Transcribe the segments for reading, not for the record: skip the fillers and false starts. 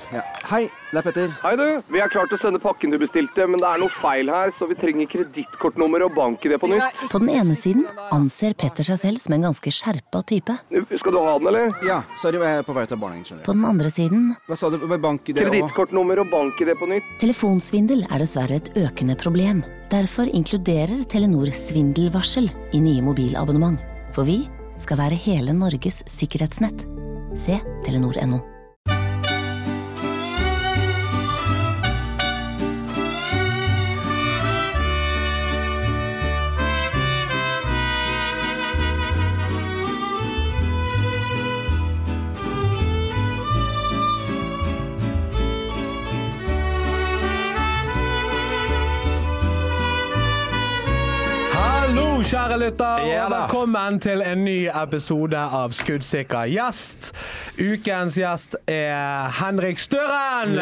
Ja. Hei, det Petter. Hei du, vi klart å sende pakken du bestilte, men det noe feil her, så vi trenger kredittkortnummer og bank-ID på nytt. På den ene siden anser Petter seg selv som en ganske skjerpet type. Skal du ha den, eller? Ja, sorry, jeg på vei til barnehagen, skjønner du. På den andre siden... Hva sa du med bank-ID og... Kredittkortnummer og bank-ID på nytt. Telefonsvindel dessverre et økende problem. Derfor inkluderer Telenor svindelvarsel i nye mobilabonnement. For vi skal være hele Norges sikkerhetsnett. Se Telenor.no. Kjære lytter, og velkommen til en ny episode av Skuddsikker gjest. Ukens gjest Henrik Støren!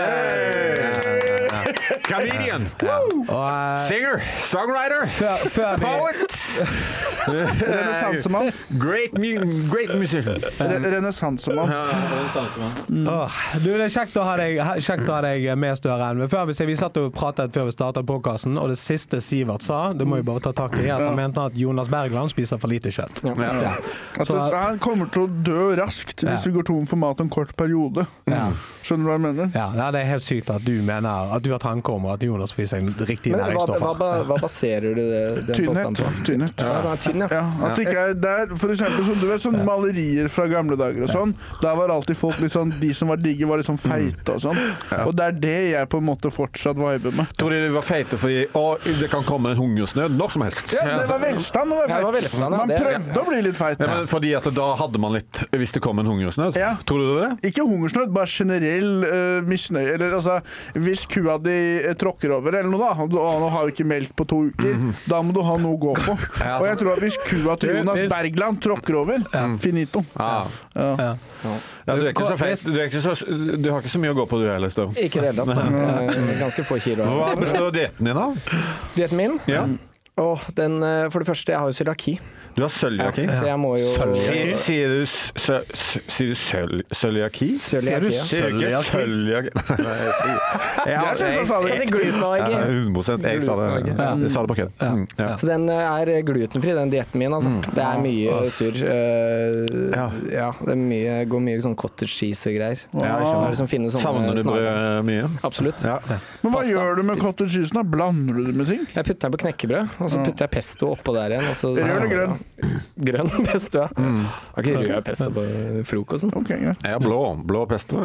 Comedian, singer, songwriter, poet, renessansemann. Great musician. Renessansemann. Du, det kjekt å ha deg med, Støren. Men før vi satt og pratet før vi startet podcasten, og det siste Sivert sa, det må jeg bare ta tak i, at han mente at Jonas Bergland spiser for lite kjøtt. Han kommer til å dø raskt hvis vi går tom for mat en kort periode. Skjønner du hva jeg mener? Ja, det helt sykt at du mener at du har tanke om at Jonas spiser riktig næringsstoffer. Hva baserer du det påstand på? Tynnhet. Ja, det tynn, ja. At det ikke der, for eksempel, du vet, sånne malerier fra gamle dager og sånn, der var alltid folk litt sånn, de som var digge var litt sånn feite og sånn. Og det det jeg på en måte fortsatt viber med. Tror du var feite fordi det kan komme en hungersnød når som helst? Ja, det var velstand. Man prøvde å bli litt feit. Ja, men fordi at da hadde man litt, hvis det kom en hungersnød, tror du det? Ikke hungersnød, bare generell misnøye. Eller altså, hvis kua di tråkker over eller noe da, og nå har vi ikke melk på 2 uker, da må du ha noe å gå på. Og jeg tror at hvis kua til Jonas Bergland tråkker over, finito. Ja, du ikke så feit. Du har ikke så mye å gå på du heller, Støv. Ikke det helt, ganske få kilo. Hva består dietten din av? Dietten min? Ja. For det første, jeg har jo cøliaki. Du har cøliaki? Så jeg må jo... Sier du cøliaki? Cøliaki, ja. Sier du ikke cøliaki? Jeg sier glutenallergi. 100%, jeg sa det. Jeg sa det på kødd. Så den glutenfri, den dietten min, altså. Det mye surr. Ja, det går mye sånn cottage cheese og greier. Savner du brød mye? Absolutt. Men hva gjør du med cottage cheese da? Blander du det med ting? Jeg putter den på knekkebrød, og så putter jeg pesto oppå der igjen. Rød eller grønn? Grønn pesto, ja. Har ikke rød pesto på frokosten? Ok, greit. Ja, blå pesto.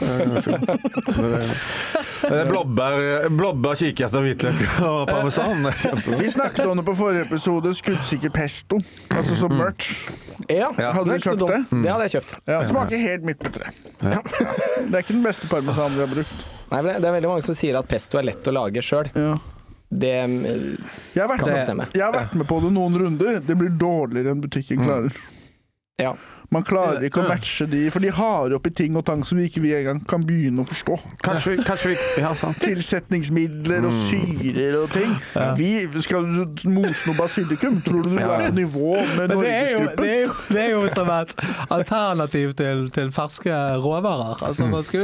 Blåbær, kikerter, hvitløk og parmesan. Vi snakket om det på forrige episode, skuddsikker pesto. Altså så mørkt. Ja, hadde du kjøpt det? Det hadde jeg kjøpt. Ja, det smaker helt midt på tre. Det ikke den beste parmesan vi har brukt. Nei, det veldig mange som sier at pesto lett å lage selv. Ja. Det kan stemme. Jeg har vært med på det noen runder. Det blir dårligere enn butikken klarer. Ja. Man klarer ikke å matche de, for de har oppi ting og tang som vi ikke engang kan begynne å forstå. Kanskje vi tilsetningsmidler og syrer og ting. Vi skal mose noe basilikum. Tror du på nivå med Norgesgruppen? Det jo som et alternativ til ferske råvarer. Altså,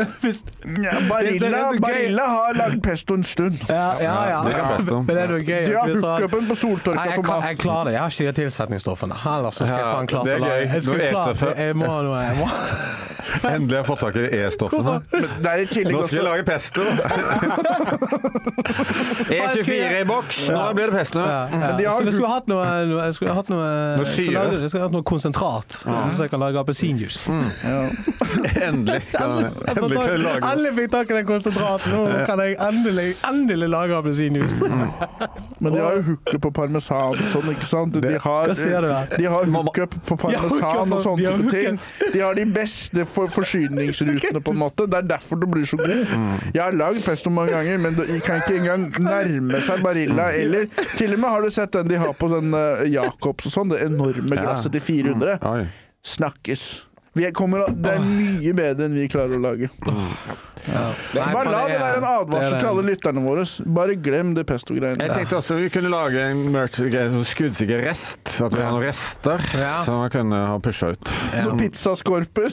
Barilla har lagd pesto en stund. Ja. Men det noe gøy. De har hookupen på soltørka tomat. Jeg klarer det. Jeg har ikke de tilsetningsstoffene. Ellers så skal jeg faen klart å lage. Jeg må. Endelig har jeg fått tak i E-stoffene. Nå skal jeg lage pesto. E24 i boks. Nå blir det pesto. Jeg skulle hatt noe konsentrat, så jeg kan lage appelsinjuice. Endelig fikk tak i den konsentraten. Nå kan jeg endelig lage appelsinjuice. Men de har jo hookup på parmesan og sånn, ikke sant? De har hookup på parmesan og sånne type ting. De har de beste forsyningsrutene på en måte. Det derfor det blir så god. Jeg har lagd pesto mange ganger, men de kan ikke engang nærme seg Barilla. Eller til og med har du sett den de har på den Jacobs og sånn, det enorme glasset til 400. Snakkes. Det mye bedre enn vi klarer å lage. Bare la det være en advarsel til alle lytterne våre. Bare glem det pesto-greiene. Jeg tenkte også vi kunne lage en skuddsikker rest. At vi har noen rester som man kunne ha pushet ut. Noen pizzaskorper.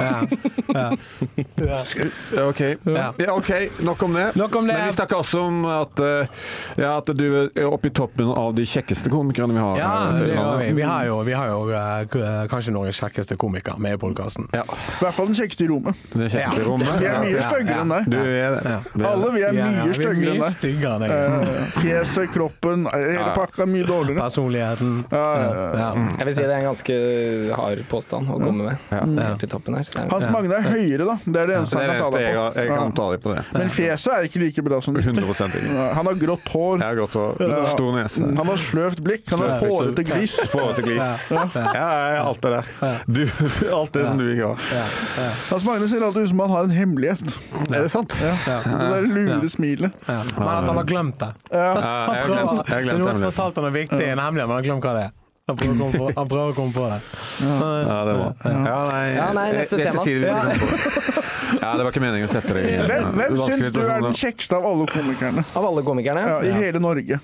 Ok, nok om det. Men vi snakker også om at du er oppe i toppen av de kjekkeste komikerne vi har. Vi har jo kanskje noen kjekkeste komikere med i podcasten. I hvert fall den kjekkeste i rommet. Vi er mye støggere enn deg. Du er det. Alle vi er mye støggere enn deg. Fjeset, kroppen, hele pakka mye dårligere. Personligheten. Jeg vil si det er en ganske hard påstand å komme med. Helt til toppen her. Hans Magne er høyere da. Det er det eneste han kan ta deg på. Jeg kan ta deg på det. Men fjeset er ikke like bra som 100% Han har grått hår. Jeg har grått hår. Stor nese. Han har sløvt blikk. Han har fårete glis. Alt det der. Alt det som du ikke har. Hans Magne ser alltid ut som han har en hemmelighet. Er det sant? Det der lure smilet. Men at han har glemt det. Jeg har glemt det er noen som har fortalt han viktig i en hemmelig, men han har glemt hva det er. Han prøver å komme på det. Det var. Neste tema. Det var ikke meningen å sette det i. Hvem syns du er den kjekkeste av alle komikerne? Av alle komikerne? I hele Norge.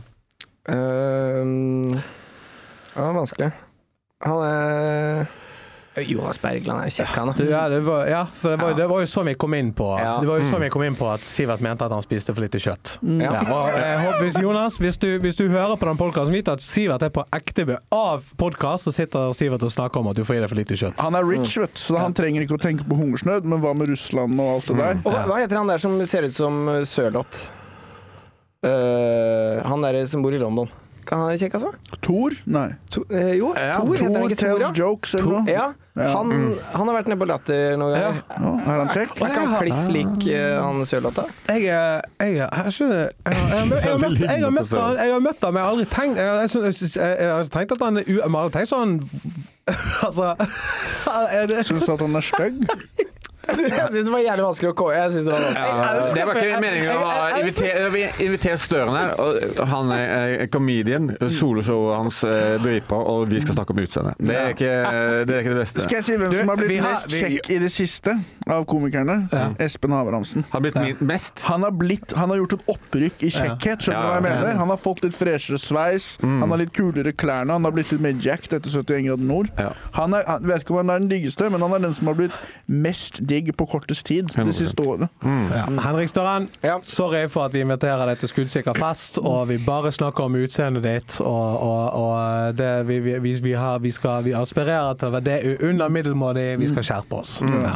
Vanskelig. Han Jonas Bergland er kjekk, han. Det var jo sånn vi kom inn på. Det var jo sånn vi kom inn på at Sivert mente at han spiste for lite kjøtt. Og jeg håper, Jonas, hvis du hører på den podcasten, vite at Sivert er på ekte av podcast, så sitter Sivert og snakker om at du får i deg for lite kjøtt. Han er rich, vet du, så han trenger ikke å tenke på hungersnød, men hva med Russland og alt det der? Og hva heter han der som ser ut som Sørloth? Han der som bor i London. Kan han være kjekk, altså? Thor? Nei. Thor heter han ikke Thor, tells jokes, eller noe? Han har vært nede på Latter noen ganger. Er han kjekk? Er ikke han kliss lik han Sørloth? Jeg har møtt han, men jeg har aldri tenkt jeg har tenkt at han jeg har aldri tenkt sånn altså Synes du at han er stygg? Jeg synes det var jævlig vanskelig å gå. Det var ikke meningen å invitere Støren her, og han er comedian, soloshowet hans driper, og vi skal snakke om utseende. Det er ikke det beste. Skal jeg si hvem som har blitt mest kjekk i det siste av komikerne? Espen Haveramsen. Har blitt mest? Han har gjort et opprykk i kjekkhet, skjønner du hva jeg mener? Han har fått litt freshere sveis, han har litt kulere klærne, han har blitt litt mer jacked etter 71 grader nord. Han vet ikke om han er den diggeste, men han er den som har blitt mest digg på kortest tid det siste året. Henrik Støren, sorry for at vi inviterer deg til skuddsikker fest, og vi bare snakker om utseendet ditt, og det, vi aspirerer til det under middelmådig, vi skal skjerpe oss.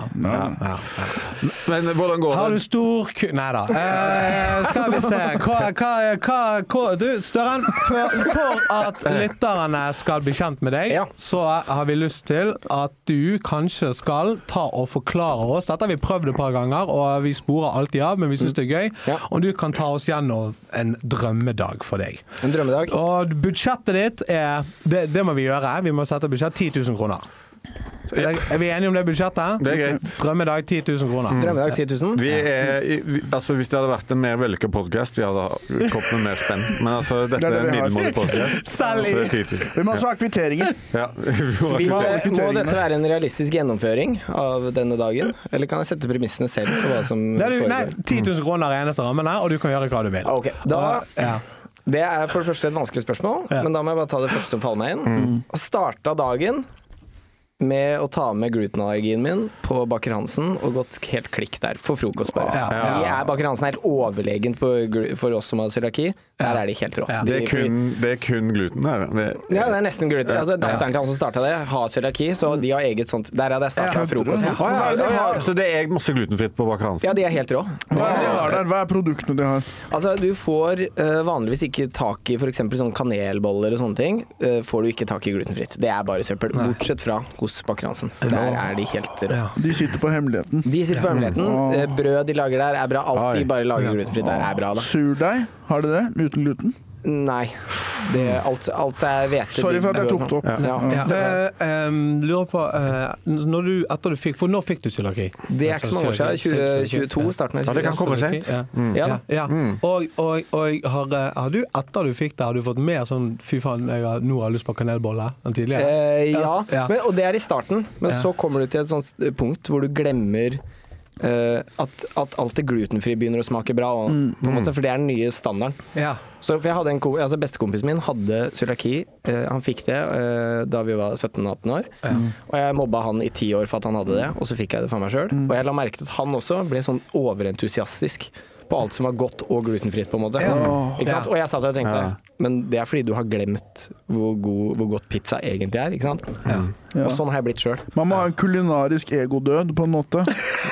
Men hvordan går det? Har du stor Neida. Skal vi se. Du, Støren, for at lytterne skal bli kjent med deg, så har vi lyst til at du kanskje skal ta og forklare oss. Dette har vi prøvd et par ganger, og vi sporer alltid av, men vi synes det er gøy. Og du kan ta oss gjennom en drømmedag for deg. En drømmedag? Og budsjettet ditt det må vi gjøre. Vi må sette budsjett 10 000 kroner. Er vi enige om det budsjettet? Det er greit. Drømmedag 10 000 kroner. Drømmedag 10 000? Hvis det hadde vært en mer vellykket podcast, vi hadde kommet med mer spenn. Men dette er en middelmådig podcast. Vi må også ha kvitteringer. Må dette være en realistisk gjennomføring av denne dagen? Eller kan jeg sette premissene selv for hva som foregår? Nei, 10 000 kroner er eneste rammene, og du kan gjøre hva du vil. Ok, det er for det første et vanskelig spørsmål, men da må jeg bare ta det første som faller meg inn. Starta dagen med å ta med glutenallergien min på Baker Hansen og gått helt klikk der for frokost bare. Baker Hansen er helt overlegen for oss som har cøliaki. Der er de helt rå. Det er kun gluten her. Det er nesten gluten. Datteren til han som startet det har cøliaki, så de har eget sånt. Der hadde jeg startet frokost. Så det er masse glutenfritt på Baker Hansen? Ja, de er helt rå. Hva er produktene de har? Altså, du får vanligvis ikke tak i for eksempel sånn kanelboller og sånne ting. Får du ikke tak i glutenfritt. Det er bare søppel. Bortsett fra hos Baker Hansen. Der er de helt rå. De sitter på hemmeligheten. Brød de lager der er bra. Alt de bare lager glutenfritt der er bra da. Surdeig, har de det? Uten gluten? Nei. Alt er hvete. Sorry for at jeg tok det opp. Lurer på når fikk du cøliaki? Det er ikke så mange år siden. 2022 starten av 2022. Det kan komme sent. Og har du etter du fikk det, har du fått mer sånn fy faen, nå har jeg lyst på kanelbolle enn tidligere? Og det er i starten, men så kommer du til et sånt punkt hvor du glemmer at alt det glutenfri begynner å smake bra, på en måte, for det den nye standarden. Ja. Så for jeg hadde bestekompisen min hadde cøliaki. Han fikk det da vi var 17-18 år. Og jeg mobba han i 10 år for at han hadde det, og så fikk jeg det for meg selv. Og jeg la merke til at han også ble sånn overentusiastisk på alt som var godt og glutenfritt, på en måte. Ikke sant? Og jeg satt og tenkte, men det fordi du har glemt hvor godt pizza egentlig ikke sant? Og sånn har jeg blitt selv. Man må ha en kulinarisk egodød, på en måte.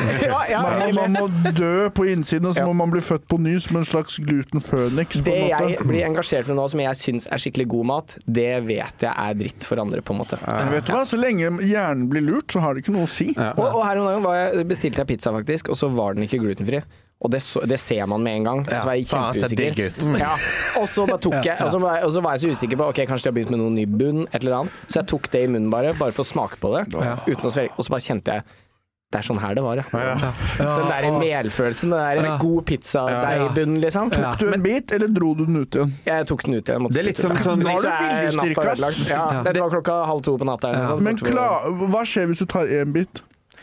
Man må dø på innsiden, og så må man bli født på ny som en slags gluten-fønix, på en måte. Det jeg blir engasjert med nå, som jeg synes skikkelig god mat, det vet jeg dritt for andre, på en måte. Vet du hva? Så lenge hjernen blir lurt, så har det ikke noe å si. Og her om dagen bestilte jeg pizza, faktisk, og så var den ikke glutenfri. Og det ser man med en gang. Så var jeg kjempeusikker. Og så bare tok jeg, og så var jeg så usikker på ok, kanskje de har begynt med noen ny bunn, et eller annet. Så jeg tok det i munnen bare for å smake på det, uten å svelge. Og så bare kjente jeg det sånn her det var, Den der melfølelsen, den der god pizza der i bunnen, liksom. Tok du en bit, eller dro du den ut igjen? Jeg tok den ut igjen. Det litt som sånn Har du viljestyrke? Det var 1:30 på natta. Men hva skjer hvis du tar en bit?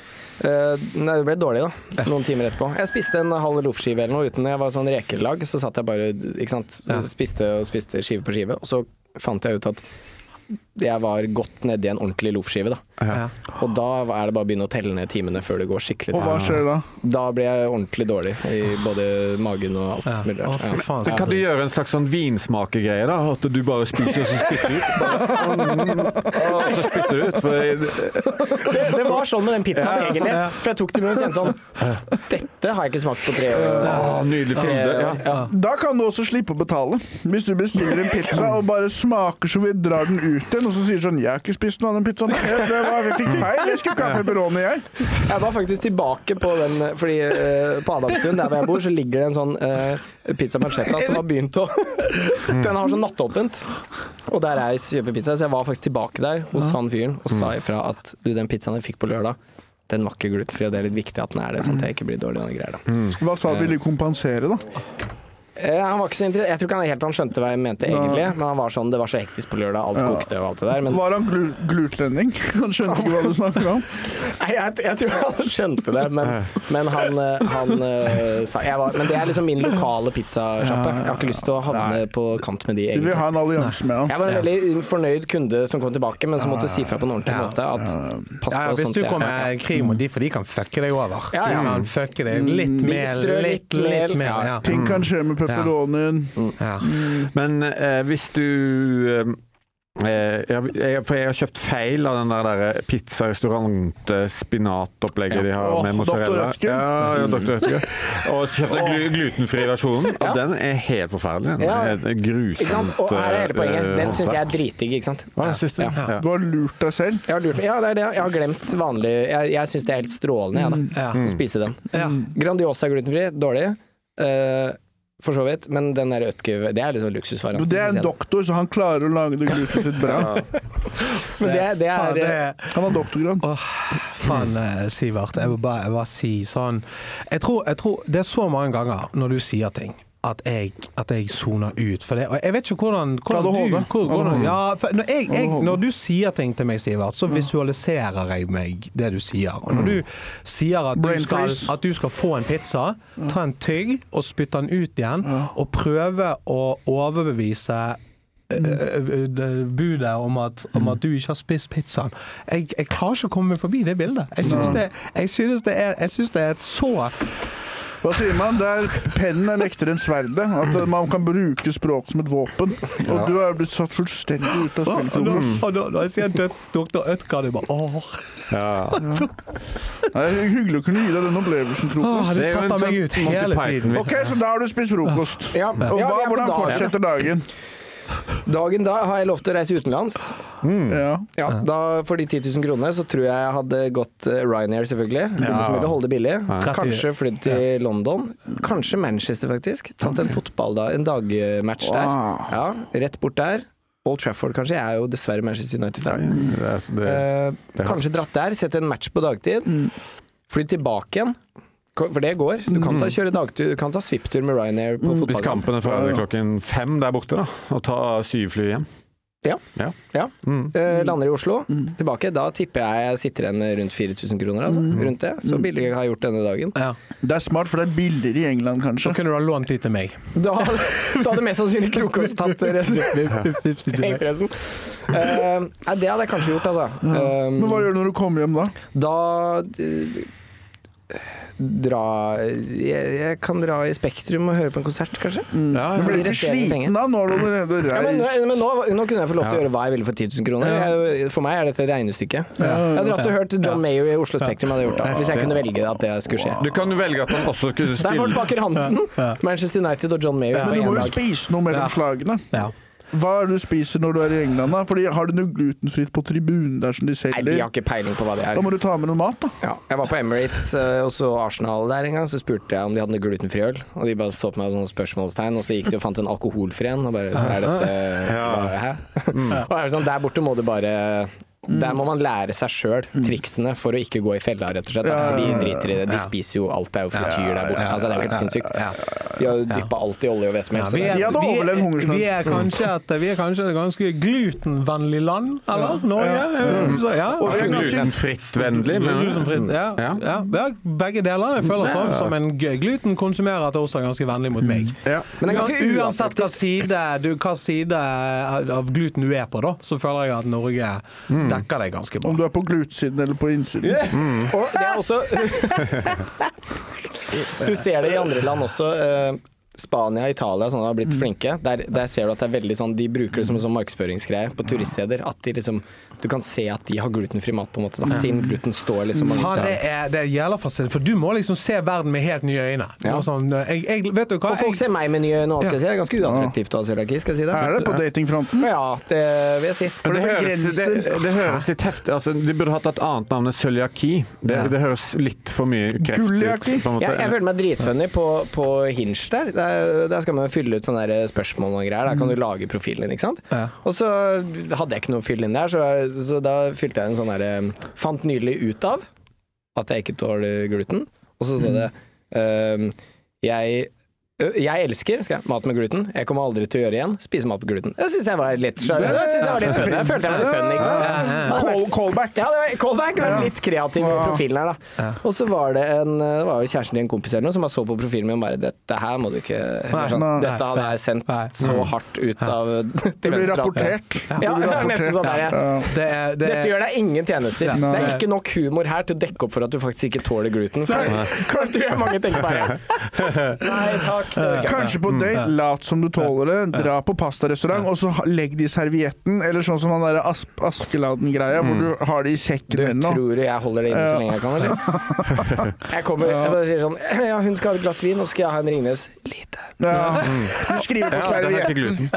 Nei, det ble dårlig da, noen timer etterpå. Jeg spiste en halv loffskive eller noe uten, jeg var sånn rekelag, så satt jeg bare, ikke sant, spiste skive på skive, og så fant jeg ut at jeg var godt nede i en ordentlig loffskive da. Og da det bare å begynne å telle ned timene før det går skikkelig til. Og hva skjer da? Da blir jeg ordentlig dårlig i både magen og alt mulig rart. Kan du gjøre en slags sånn vinsmakegreie da? At du bare spiser og så spytter ut? Og så spytter du ut? Det var sånn med den pizzaen egentlig. For jeg tok det med og kjente sånn, dette har jeg ikke smakt på 3 år. Nydelig fylde. Da kan du også slippe å betale. Hvis du bestiller en pizza og bare smaker så vidt, drar den ut igjen, og så sier sånn, jeg har ikke spist noe av den pizzaen. Vi fikk feil, jeg skulle ikke ha pepperoni, jeg. Jeg var faktisk tilbake på den, fordi på Adamstuen, der hvor jeg bor, så ligger det en sånn pizza manchetta som har begynt å den har sånn nattåpent, og der jeg kjøper pizza, så jeg var faktisk tilbake der hos han fyren og sa ifra at den pizzaen jeg fikk på lørdag, den var ikke glutenfri, og det litt viktig at den det, sånn at jeg ikke blir dårlig av den greia da. Hva sa ville kompensere da? Han var ikke så interessert. Jeg tror ikke han helt skjønte hva jeg mente egentlig, men han var sånn, det var så hektisk på lørdag, alt kokte og alt det der. Men var han glutlending? Han skjønte ikke hva du snakker om? Nei, jeg tror han skjønte det, men han sa men det liksom min lokale pizzasjappe. Jeg har ikke lyst til å havne på kant med de egentlig. Du vil ha en allianse med han? Jeg var en veldig fornøyd kunde som kom tilbake, men som måtte si fra på en ordentlig måte at pass på hvis sånt. du kommer med krig mot de, for de kan fucke deg over. De kan fucke deg litt mer. Ting kan skje med pepperonien. Men hvis du for jeg har kjøpt feil av den der pizza-restaurant spinatopplegget de har med mozzarella. Dr. Rødtger. Og kjøpt den glutenfri versjonen, og den helt forferdelig. Den grusomt. Og her hele poenget. Den synes jeg dritdigg, ikke sant? Hva synes du? Du har lurt deg selv? Jeg har lurt meg. Det det. Jeg har glemt vanlig. Jeg synes det helt strålende, å spise den. Grandiosa glutenfri, dårlig. For så vidt, men den der Rødtger, det liksom luksusvare. Det en doktor, så han klarer å lage det glutet sitt bra. Men det han har doktorgrad. Faen, Sivert, jeg vil bare si sånn, jeg tror det så mange ganger når du sier ting, at jeg zoner ut for det, og jeg vet ikke hvordan når du sier ting til meg, Sivert, så visualiserer jeg meg det du sier, og når du sier at du skal få en pizza, ta en tygg og spytte den ut igjen, og prøve å overbevise budet om at du ikke har spist pizzaen. Jeg klarer ikke å komme meg forbi det bildet. Jeg synes det er et så Hva sier man? Der pennen lektere enn sverdet. At man kan bruke språk som et våpen. Og du har blitt satt fullstendig ut av spillet. Da jeg sier Dr. Rødtger, det bare Det er hyggelig å kunne gi deg den opplevelsen, Krokos. Det satt meg ut hele tiden. Ok, så da har du spist frokost. Og hvordan fortsetter dagen? Dagen da har jeg lov til å reise utenlands. Da for de 10 000 kroner så tror jeg hadde gått Ryanair selvfølgelig. Som ville holde det billig. Kanskje flydd til London. Kanskje Manchester faktisk. Tatt en fotball da, en dagmatch der. Rett bort der. Old Trafford kanskje, jeg jo dessverre Manchester United-fan. Kanskje dratt der, sett en match på dagtid. Flydd tilbake igjen. For det går. Du kan kjøre dagtur, du kan ta svipptur med Ryanair på fotball. Hvis kampen er fra klokken 5 der borte da, og ta 7 fly hjem. Ja. Lander i Oslo, tilbake. Da tipper jeg sitter igjen med rundt 4 000 kroner, altså. Rundt det. Så billig har jeg gjort denne dagen. Ja. Det er smart, for det er billigere i England, kanskje. Så kunne du ha lånt litt til meg. Da hadde mest sannsynlig Krokås tatt resten. Det hadde jeg kanskje gjort, altså. Men hva gjør du når du kommer hjem, da? Jeg kan dra i Spektrum og høre på en konsert, kanskje. Men blir du ikke sliten da? Nå har du allerede reist. Men nå kunne jeg få lov til å gjøre hva jeg ville for 10 000 kroner. For meg er dette et regnestykke. Jeg hadde dratt og hørt John Mayer i Oslo Spektrum hadde gjort det, hvis jeg kunne velge at det skulle skje. Du kan velge at han også kunne spille. Der får Baker Hansen, Manchester United og John Mayer. Men du må jo spise noe mellom slagene. Hva er det du spiser når du er i England da? Fordi har du noe glutenfritt på tribunen der som de selger? Nei, de har ikke peiling på hva det er. Da må du ta med noe mat da. Ja, jeg var på Emirates og så Arsenal der en gang, så spurte jeg om de hadde noe glutenfri øl, og de bare så på meg med noen spørsmålstegn, og så gikk de og fant en alkoholfri en, og bare, er dette, hæ? Og er sånn, der borte må du bare... Der må man lære seg selv triksene for å ikke gå i fella, rett og slett. For de driter i det. De spiser jo alt, det er jo frityr der borte. Altså, det er jo helt sinnssykt. De har dyppet alt i olje og hvetemel. De hadde overlevd hungersnød. Vi er kanskje et ganske glutenvennlig land, eller? Norge? Og glutenfritt-vennlig. Ja, begge deler. Jeg føler som en gluten konsumerer at det også er ganske vennlig mot meg. Men uansett hva side av gluten du er på, da, så føler jeg at Norge dekker deg ganske bra. Om du er på glutsiden eller på innsiden. Og det er også du ser det i andre land også. Spania, Italia, sånn har blitt flinke. Der ser du at det er veldig sånn, de bruker det som en sånn markedsføringsgreie på turiststeder, at de liksom, du kan se at de har glutenfri mat på en måte, da. Siden gluten står liksom mange steder. Det er jævla fascinerende, for du må liksom se verden med helt nye øyne. Sånn, vet du hva? Og folk ser meg med nye øyne, skal jeg si. Det er ganske uattraktivt å ha cøliaki, skal jeg si det. Er det på datingfronten? Ja, det vil jeg si. Det høres litt heftig, altså, de burde hatt et annet navn enn cøliaki. Det høres litt for mye kreft ut, på en måte. Jeg føler meg dritfunny på Hinge der skal man fylle ut sånne spørsmål og greier. Der kan du lage profilen din, ikke sant? Og så hadde jeg ikke noe fyll inn der, så da fylte jeg en sånn der, fant nylig ut av at jeg ikke tåler gluten. Og så det, jeg elsker mat med gluten. Jeg kommer aldri til å gjøre igjen. Spise mat med gluten. Jeg synes jeg var litt funny. Jeg følte jeg var litt funny. Callback. Ja, det var callback. Det var litt kreativ i profilen her, da. Og så var det var kjæresten til en kompis eller noe som bare så på profilen min og bare, dette her må du ikke... Dette hadde jeg sendt så hardt ut av... Det blir rapportert. Ja, nesten sånn der, Dette gjør deg ingen tjenester. Det er ikke nok humor her til å dekke opp for at du faktisk ikke tåler gluten. For tror jeg mange tenker bare. Nei, takk. Kanskje på date, lat som du tåler det, dra på pastarestaurant, og så legg de i servietten, eller sånn som han der Askeladden-greia, hvor du har det i sekken din nå. Du tror jeg holder det inne så lenge jeg kan, eller? Jeg bare sier sånn, ja, hun skal ha et glass vin, og så skal jeg ha en Ringnes. Lite. Du skriver på servietten.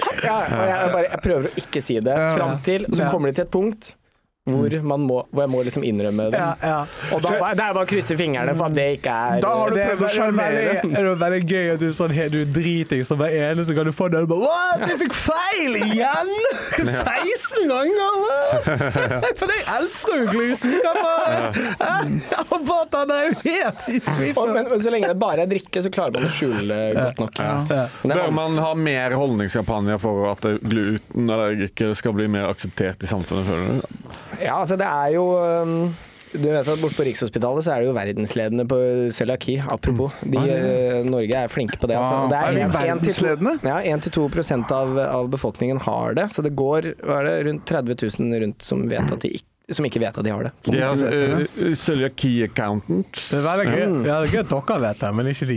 Jeg prøver å ikke si det, frem til, og så kommer det til et punkt, hvor jeg må liksom innrømme det. Og da det er bare å krysse fingrene for at det ikke er... Da har du prøvd å sjarmere. Det er veldig gøy at du driter så hver eneste gang du får det, what? Jeg fikk feil igjen! 16 ganger! For jeg elsker jo gluten! Jeg må bare ta det helt i tvil. Men så lenge det bare er drikke, så klarer man å skjule godt nok. Bør man ha mer holdningskampanjer for at gluten eller ikke skal bli mer akseptert i samfunnet, føler du? Ja, altså det er jo du vet at borte på Rikshospitalet så er det jo verdensledende på cøliaki, apropos. Norge er flinke på det. Altså. Det er vi verdensledende? Ja, 1-2% av befolkningen har det, så det går rundt 30 000 rundt som ikke vet at de har det. De har cøliaki-accountant. Det er veldig gøy. Ja, det er gøy at dere vet det, men ikke de.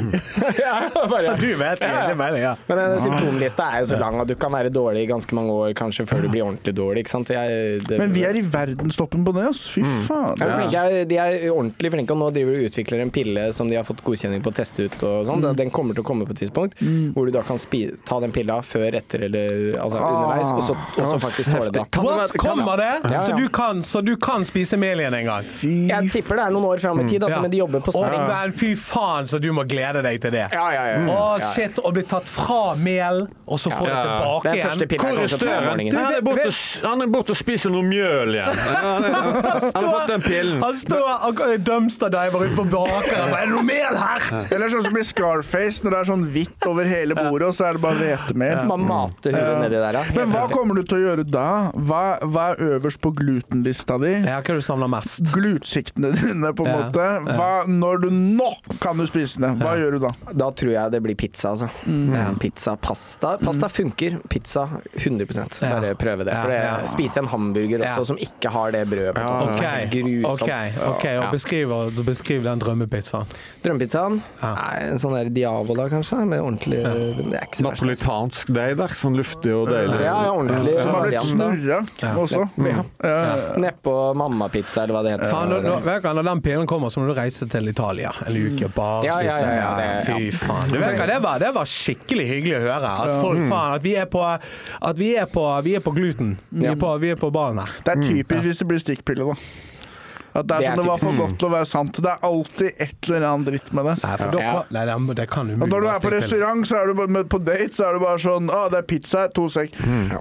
Du vet det, ikke meg. Men denne symptomlista er jo så lang at du kan være dårlig i ganske mange år, kanskje før du blir ordentlig dårlig, ikke sant? Men vi er i verdenstoppen på det, altså. Fy faen. De er ordentlig flinke, og nå driver de og utvikler en pille som de har fått godkjenning på å teste ut og sånn. Den kommer til å komme på et tidspunkt, hvor du da kan ta den pilla før, etter eller underveis, og så faktisk tåle det. Kommer det? Så du kan Så du kan spise mel igjen en gang? Jeg tipper det noen år frem i tid, altså, men de jobber på spreng. Men fy faen, så du må glede deg til det. Shit, å bli tatt fra mel, og så få det tilbake igjen. Hvor Støren? Han borte og spiser noe mjøl igjen. Han har fått den pillen. Han står og dumpster-diver ut på bakeren. Er det noe mel her? Eller sånn som i Scarface, når det er sånn hvitt over hele bordet, og så er det bare hvetemel. Man mater huet nedi der, Men hva kommer du til å gjøre da? Hva er øverst på glutenlista di? Ja, hva du savner mest? Glutsiktene dine, på en måte. Når du nå kan du spise det, hva gjør du da? Da tror jeg det blir pizza, altså. Pizza, pasta. Pasta funker. Pizza 100%. Bare prøve det. For spise en hamburger også, som ikke har det brødet på toppen. Ok, og beskriv den drømmepizzaen. Drømmepizzaen? En sånn der Diavola, kanskje, med ordentlig... Napolitansk deig der, sånn luftig og deilig. Ja, ordentlig. Som har blitt snurra også. Nedpå mammapizza, eller hva det heter. Når den pillen kommer, så må du reise til Italia en uke bare. Fy faen. Du vet hva, det var skikkelig hyggelig å høre. At folk, faen, at vi er på gluten. Vi er på ballen her. Det er typisk hvis det blir stikkpille, da. At det er sånn det var for godt til å være sant. Det er alltid et eller annet dritt med det. Det kan umulig. Og når du er på restaurant, så er du bare, på date, så er du bare sånn, det er pizza, 2 sekk.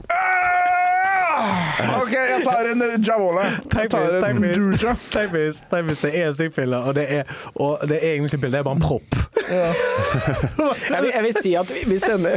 Ok, jeg tar en Javola. Tenk hvis det er stikkpiller, og det er egentlig ikke piller, det er bare en propp. Jeg vil si at hvis denne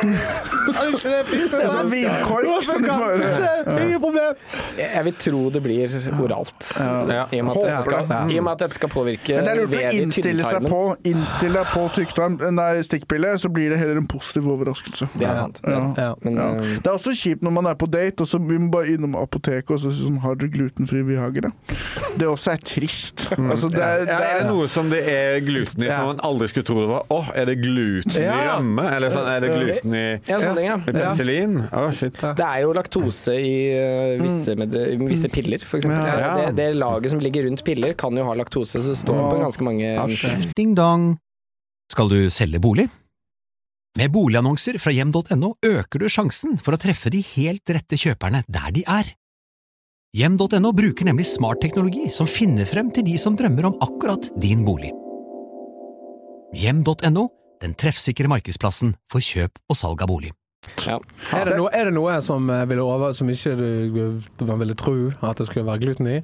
ingen problem. Jeg vil tro det blir oralt. I og med at dette skal påvirke det er lurt å innstille deg på tykktarm. Stikkpille, så blir det heller en positiv overraskelse. Det er sant. Det er også kjipt når man er på date, og så vi må bare innom apoteket og så sånn, har dere glutenfri Viagra? Det også er trist. Altså, er det noe som det er gluten i som man aldri skulle tro det var? Er det gluten i rømme? Eller sånn, er det gluten i penicillin? Shit. Det er jo laktose i visse piller, for eksempel. Det laget som ligger rundt piller kan jo ha laktose, så det står på ganske mange... Ding dong! Skal du selge bolig? Med boligannonser fra hjem.no øker du sjansen for å treffe de helt rette kjøperne der de er. Hjem.no bruker nemlig smart teknologi som finner frem til de som drømmer om akkurat din bolig. Hjem.no, den treffsikre markedsplassen for kjøp og salg av bolig. Er det noe som ikke man ville tro at det skulle være gluten i?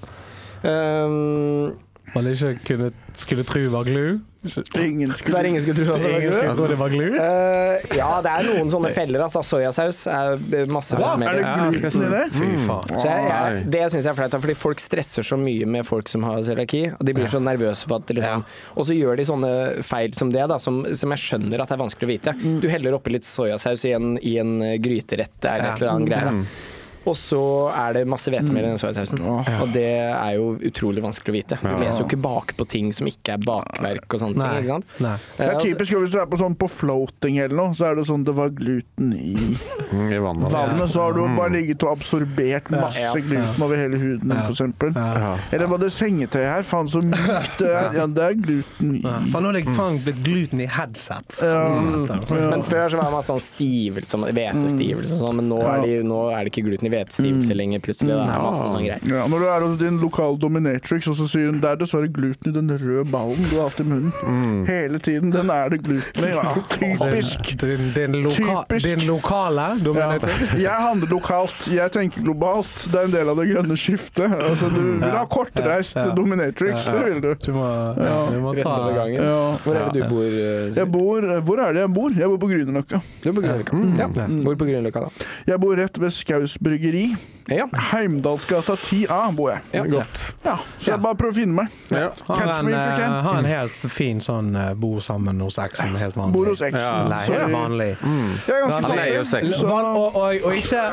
Man ikke skulle tro var glu? Ingen skulle tro det var glu? Ja, det er noen sånne feller, altså. Sojasaus er masse Er det gluten i det? Fy faen. Det synes jeg er flaut, fordi folk stresser så mye med folk som har cøliaki, og de blir så nervøse for at liksom, og så gjør de sånne feil som det da, som jeg skjønner at det er vanskelig å vite. Du heller oppi litt sojasaus i en gryterett eller et eller annet greie. Og så er det masse hvetemel i den sojasausen. Og det er jo utrolig vanskelig å vite. Du leser jo ikke bak på ting som ikke er bakverk og sånne ting, ikke sant? Det er typisk hvis du er på floating eller noe, så er det sånn det var gluten i vannet, så har du bare ligget og absorbert masse gluten over hele huden, for eksempel. Eller var det sengetøy her? Faen så mykt det er. Ja, det er gluten i. Faen, nå er det blitt gluten i headset. Men før så var det masse sånn stivelse, hvetestivelse og sånn, men nå er det ikke gluten i hvetestivelse lenger, plutselig. Det er masse sånne greier. Ja, når du er hos din lokale dominatrix, og så sier hun, det er dessverre gluten i den røde ballen du har hatt i munnen. Hele tiden, den er det gluten i. Ja, typisk. Din lokale dominatrix? Jeg handler lokalt. Jeg tenker globalt. Det er en del av det grønne skiftet. Altså, du vil ha kortreist dominatrix, det vil du. Du må rett over gangen. Hvor er det du bor? Hvor er det jeg bor? Jeg bor på Grünerløkka. Du bor på Grünerløkka? Ja. Hvor på Grünerløkka da? Jeg bor rett ved Skaus Bryggeri. Heimdalsgata 10A bor jeg. Godt. Så jeg bare prøver å finne meg. Catch me if you can. Ha en helt fin sånn bo sammen hos X som er helt vanlig. Bor hos X. Helt vanlig. Jeg er ganske fattig.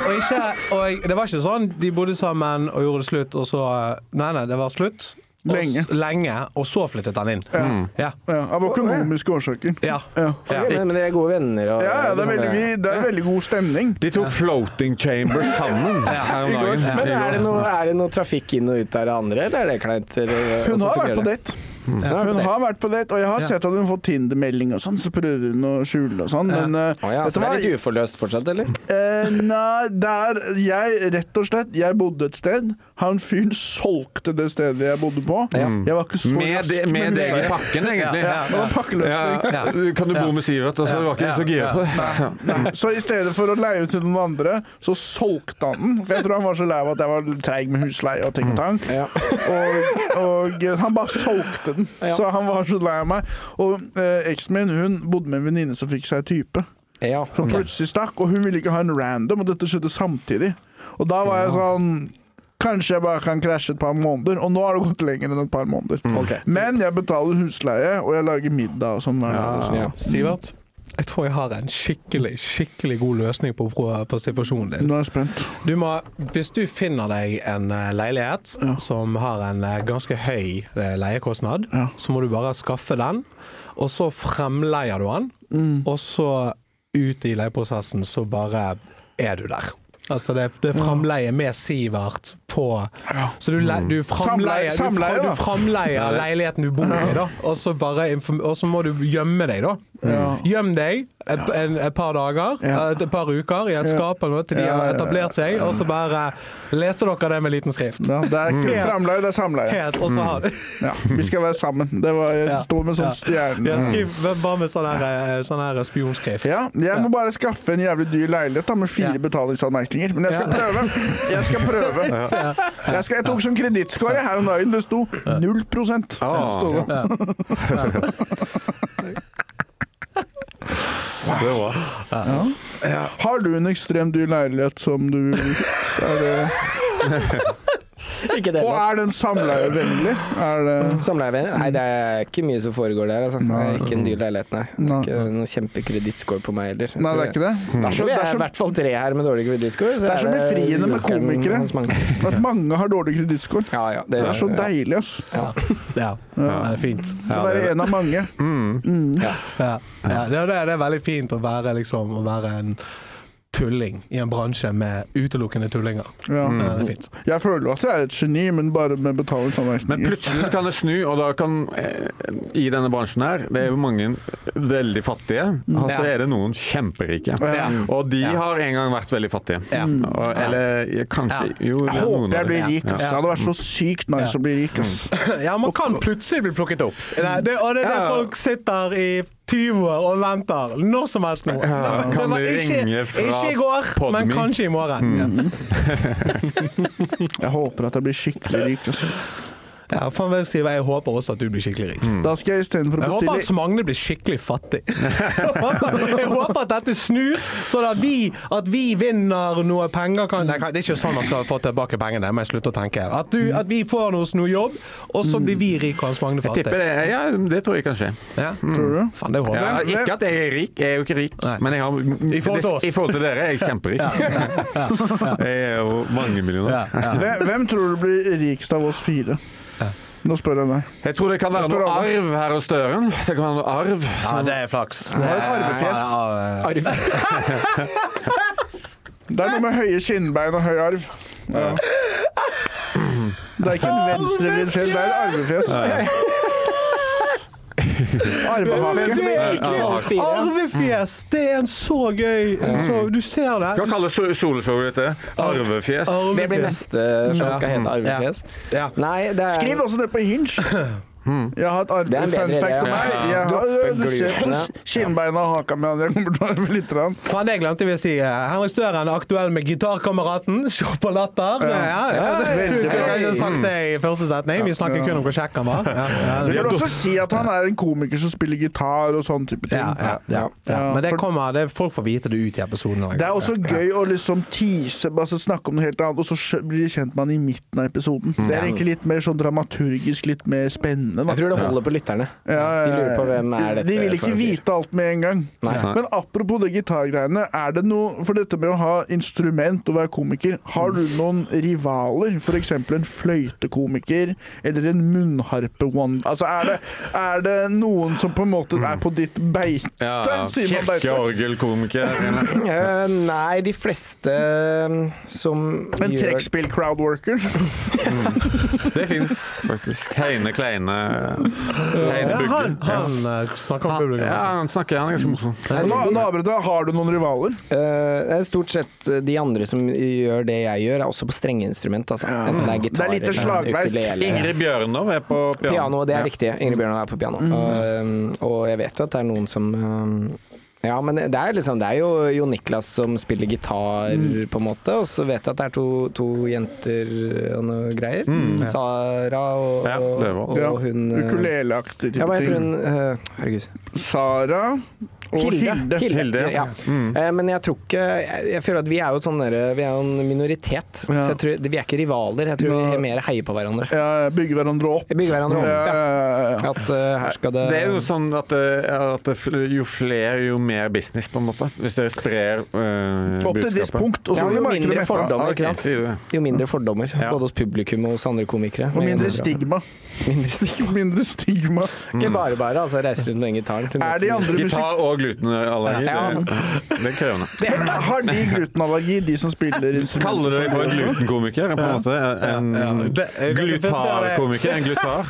Og det var ikke sånn de bodde sammen og gjorde det slutt, og så Nei, det var slutt. Lenge, og så flyttet han inn. Av økonomiske årsaker. Men dere er gode venner. Det er veldig god stemning. De tok floating chambers sammen. Men er det noe trafikk inn og ut der andre, eller er det kleint? Hun har vært på date. Hun har vært på date, og jeg har sett at hun får Tinder-melding og sånn, så prøver hun å skjule og sånn, men... så det litt uforløst fortsatt, eller? Nei, rett og slett, jeg bodde et sted, han fyren solgte det stedet jeg bodde på. Jeg var ikke så med deg i pakken, egentlig. Det var pakkeløsning. Kan du bo med Sivert, altså, du var ikke så gira på det. Så i stedet for å leie ut til noen andre, så solgte han den, for jeg tror han var så lei av at jeg var treig med husleie og ting og tang. Og han bare solgte den, så han var så lei av meg. Og eksen min, hun bodde med en venninne som fikk seg type. Som plutselig stakk, og hun ville ikke ha en random, og dette skjedde samtidig. Og da var jeg sånn, kanskje jeg bare kan krasje et par måneder, og nå har det gått lenger enn et par måneder. Men jeg betaler husleie, og jeg lager middag og sånn. Sivert? Jeg tror jeg har en skikkelig god løsning på situasjonen din. Nå er jeg spent. Hvis du finner deg en leilighet som har en ganske høy leiekostnad, så må du bare skaffe den, og så fremleier du den, og så ut i leieprosessen så bare du der. Altså det fremleier med Sivert på... Så du fremleier leiligheten du bor i da, og så må du gjemme deg da. Gjem deg et par dager, et par uker i et skap eller noe til de har etablert seg, og så bare leste dere det med liten skrift. Ja, det er ikke fremleie, det er samleie. Helt, og så har du. Vi skal være sammen. Det står med sånn stjerne. Jeg skriver bare med sånn her spionskrift. Ja, jeg må bare skaffe en jævlig dyr leilighet da, med 4 betalingsanmerkninger, men jeg skal prøve. Jeg tok sånn kredittscore her om dagen, det sto 0%. Det var. Har du en ekstremt dyr leilighet som du... Ikke det. Og den samleievennlig? Samleievennlig? Nei, det er ikke mye som foregår der, altså. Det er ikke en dyr leilighet, nei. Det er ikke noen kjempekredittscore på meg, heller. Nei, det er ikke det? Vi er i hvert fall 3 her med dårlig kredittscore. Det er så befriende med komikere. At mange har dårlig kredittscore. Ja. Det er så deilig, ass. Ja, det er fint. Å være en av mange. Det er veldig fint å være en tulling i en bransje med utelukkende tullinger. Det er fint. Jeg føler at jeg er et geni, men bare med betalingsanmerkninger. Men plutselig kan det snu, og da kan i denne bransjen her, det er jo mange veldig fattige, altså er det noen kjemperike. Og de har en gang vært veldig fattige. Eller kanskje... Jeg håper jeg blir rik, ass. Det hadde vært så sykt nice å bli rik, ass. Ja, man kan plutselig bli plukket opp. Og det er det folk sitter i 20 år og venter når som helst nå. Kan de ringe fra ikke i går, men kanskje i morgen. Jeg håper at jeg blir skikkelig rik. Ja, jeg håper også at du blir skikkelig rik. Da skal jeg i stedet for å bestille... Jeg håper at Magne blir skikkelig fattig. Jeg håper at dette snur, så at vi vinner noe penger. Det er ikke sånn man skal få tilbake pengene, men jeg slutter å tenke. At vi får noe jobb, og så blir vi rik og Hans Magne fattig. Jeg tipper det, det tror jeg kan skje. Tror du? Fan, det håper jeg. Ikke at jeg er rik, jeg er jo ikke rik, men i forhold til dere er jeg kjemperik. Jeg er jo mange millioner. Hvem tror du blir rikest av oss 4? Nå spør jeg deg. Jeg tror det kan være noe arv her hos Støren. Det kan være noe arv. Ja, det er flaks. Du har et arvefjes. Det er noe med høye kinnbein og høy arv. Det er ikke en venstrevridd fjes, det er et arvefjes. Arvefjes, det er en så gøy du ser det. Hva kaller soleshowet dette? Arvefjes. Det blir neste som skal hete Arvefjes. Nei, skriv også det på Hinge. Jeg har et fun fact om meg. Du ser på kinnbeina og haka med jeg kommer til å arve litt. Faen, det glemte vi å si. Henrik Støren er aktuell med gitarkameraten. Se på latter. Du skulle kanskje sagt det i første setning. Vi snakker kun om hvor kjekk han var. Du vil også si at han er en komiker som spiller gitar og sånn type ting. Men det folk får vite det ut i episoden. Det er også gøy å liksom tease, bare snakke om noe helt annet, og så blir de kjent med han i midten av episoden. Det er egentlig litt mer sånn dramaturgisk, litt mer spennende. Jeg tror det holder på lytterne. De lurer på hvem er dette De vil ikke vite alt med en gang. Nei. Men apropos det gitargreiene, det noe for dette med å ha instrument og være komiker, har du noen rivaler? For eksempel en fløytekomiker eller en munnharpe-one? Altså, er det noen som på en måte på ditt beite? Kjekke orgelkomiker. Nei, de fleste som en trekkspill-crowdworker? Det finnes faktisk. Heine Kleine. Heine Bugge. Han snakker om publikum. Ja, han snakker ganske morsomt. Har du noen rivaler? Det stort sett de andre som gjør det jeg gjør, også på strengeinstrument. Altså. Enten det gitar det litt slagverk. Ingrid Bjørnov på piano. Det riktig. Ingrid Bjørnov på piano. Og jeg vet jo at det noen som ja, men det er jo Niklas som spiller gitar på en måte, og så vet jeg at det to jenter og noe greier. Sara og hun ukuleleaktig type ting. Ja, hva heter hun? Herregud. Sara og Hilde. Ja. Men jeg tror ikke jeg føler at vi jo sånn der, vi jo en minoritet. Så jeg tror vi ikke rivaler. Jeg tror vi mer heier på hverandre. Ja, bygger hverandre opp. At her skal det Det jo sånn at jo flere, jo mer business på en måte. Hvis dere sprer opp til et punkt. Og så jo mindre fordommer, jo mindre fordommer. Både hos publikum og hos andre komikere. Og mindre stigma. Mindre stigma. Ikke bare, altså reiser rundt med en gitar. De andre gitar og glutenallergi, det krevende. Men har de glutenallergi, de som spiller instrument? Kaller du deg for en glutenkomiker, på en måte? En glutarkomiker? En glutar?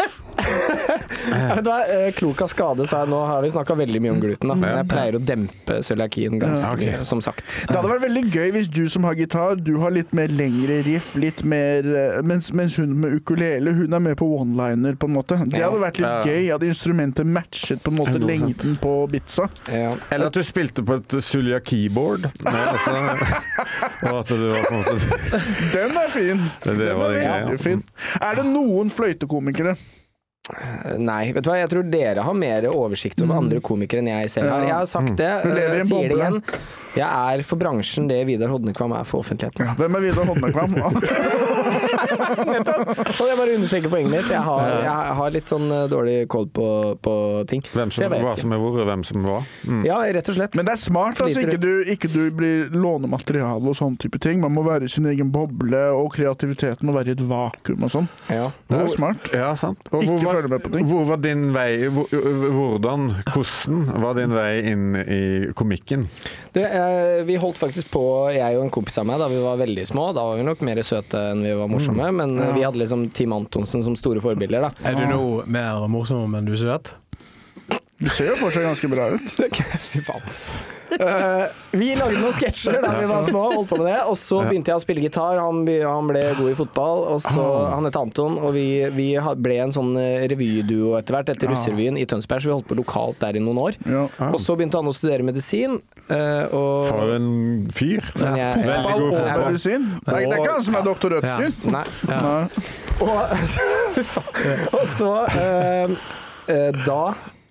Klok av skade, så nå har vi snakket veldig mye om gluten da. Men jeg pleier å dempe cøliakien ganske mye, som sagt. Det hadde vært veldig gøy hvis du som har gitar, du har litt mer lengre riff, litt mer, mens hun med ukulele, hun mer på one-liner på en måte. Det hadde vært litt gøy at instrumentet matchet på en måte lengden på bitsa. Eller at du spilte på et cøliaki-board. Og at du var på en måte Den fin. Det var fin. Det noen fløytekomikere? Nei, vet du hva, jeg tror dere har mer oversikt over andre komikere enn jeg selv har. Jeg har sagt det, jeg sier det igjen. Jeg for bransjen det Vidar Hodnekvam for offentligheten. Hvem Vidar Hodnekvam? Og jeg bare understreker poenget mitt. Jeg har litt sånn dårlig koll på ting. Hva som hvor, og hvem som hva. Ja, rett og slett. Men det smart, altså, ikke du blir lånemateriale og sånn type ting. Man må være i sin egen boble, og kreativiteten må være i et vakuum og sånn. Ja. Det smart. Ja, sant. Og ikke følge med på ting. Hvor var din vei, hvordan var din vei inn i komikken? Vi holdt faktisk på, jeg og en kompis av meg, da vi var veldig små. Da var vi nok mer søte enn vi var morsomme, men vi hadde liksom Tim Antonsen som store forbilder da. Du noe mer morsom enn du søt? Du ser jo fortsatt ganske bra ut. Fy faen. Vi lagde noen sketsjer da vi var små, holdt på med det, og så begynte jeg å spille gitar. Han ble god i fotball, og så han het Anton, og vi ble en sånn revyduo etter hvert etter Russerevyen i Tønsberg, så vi holdt på lokalt der i noen år. Og så begynte han å studere medisin. For en fyr. Fotball og medisin? Det ikke han som doktor Rødtger? Nei. Og så da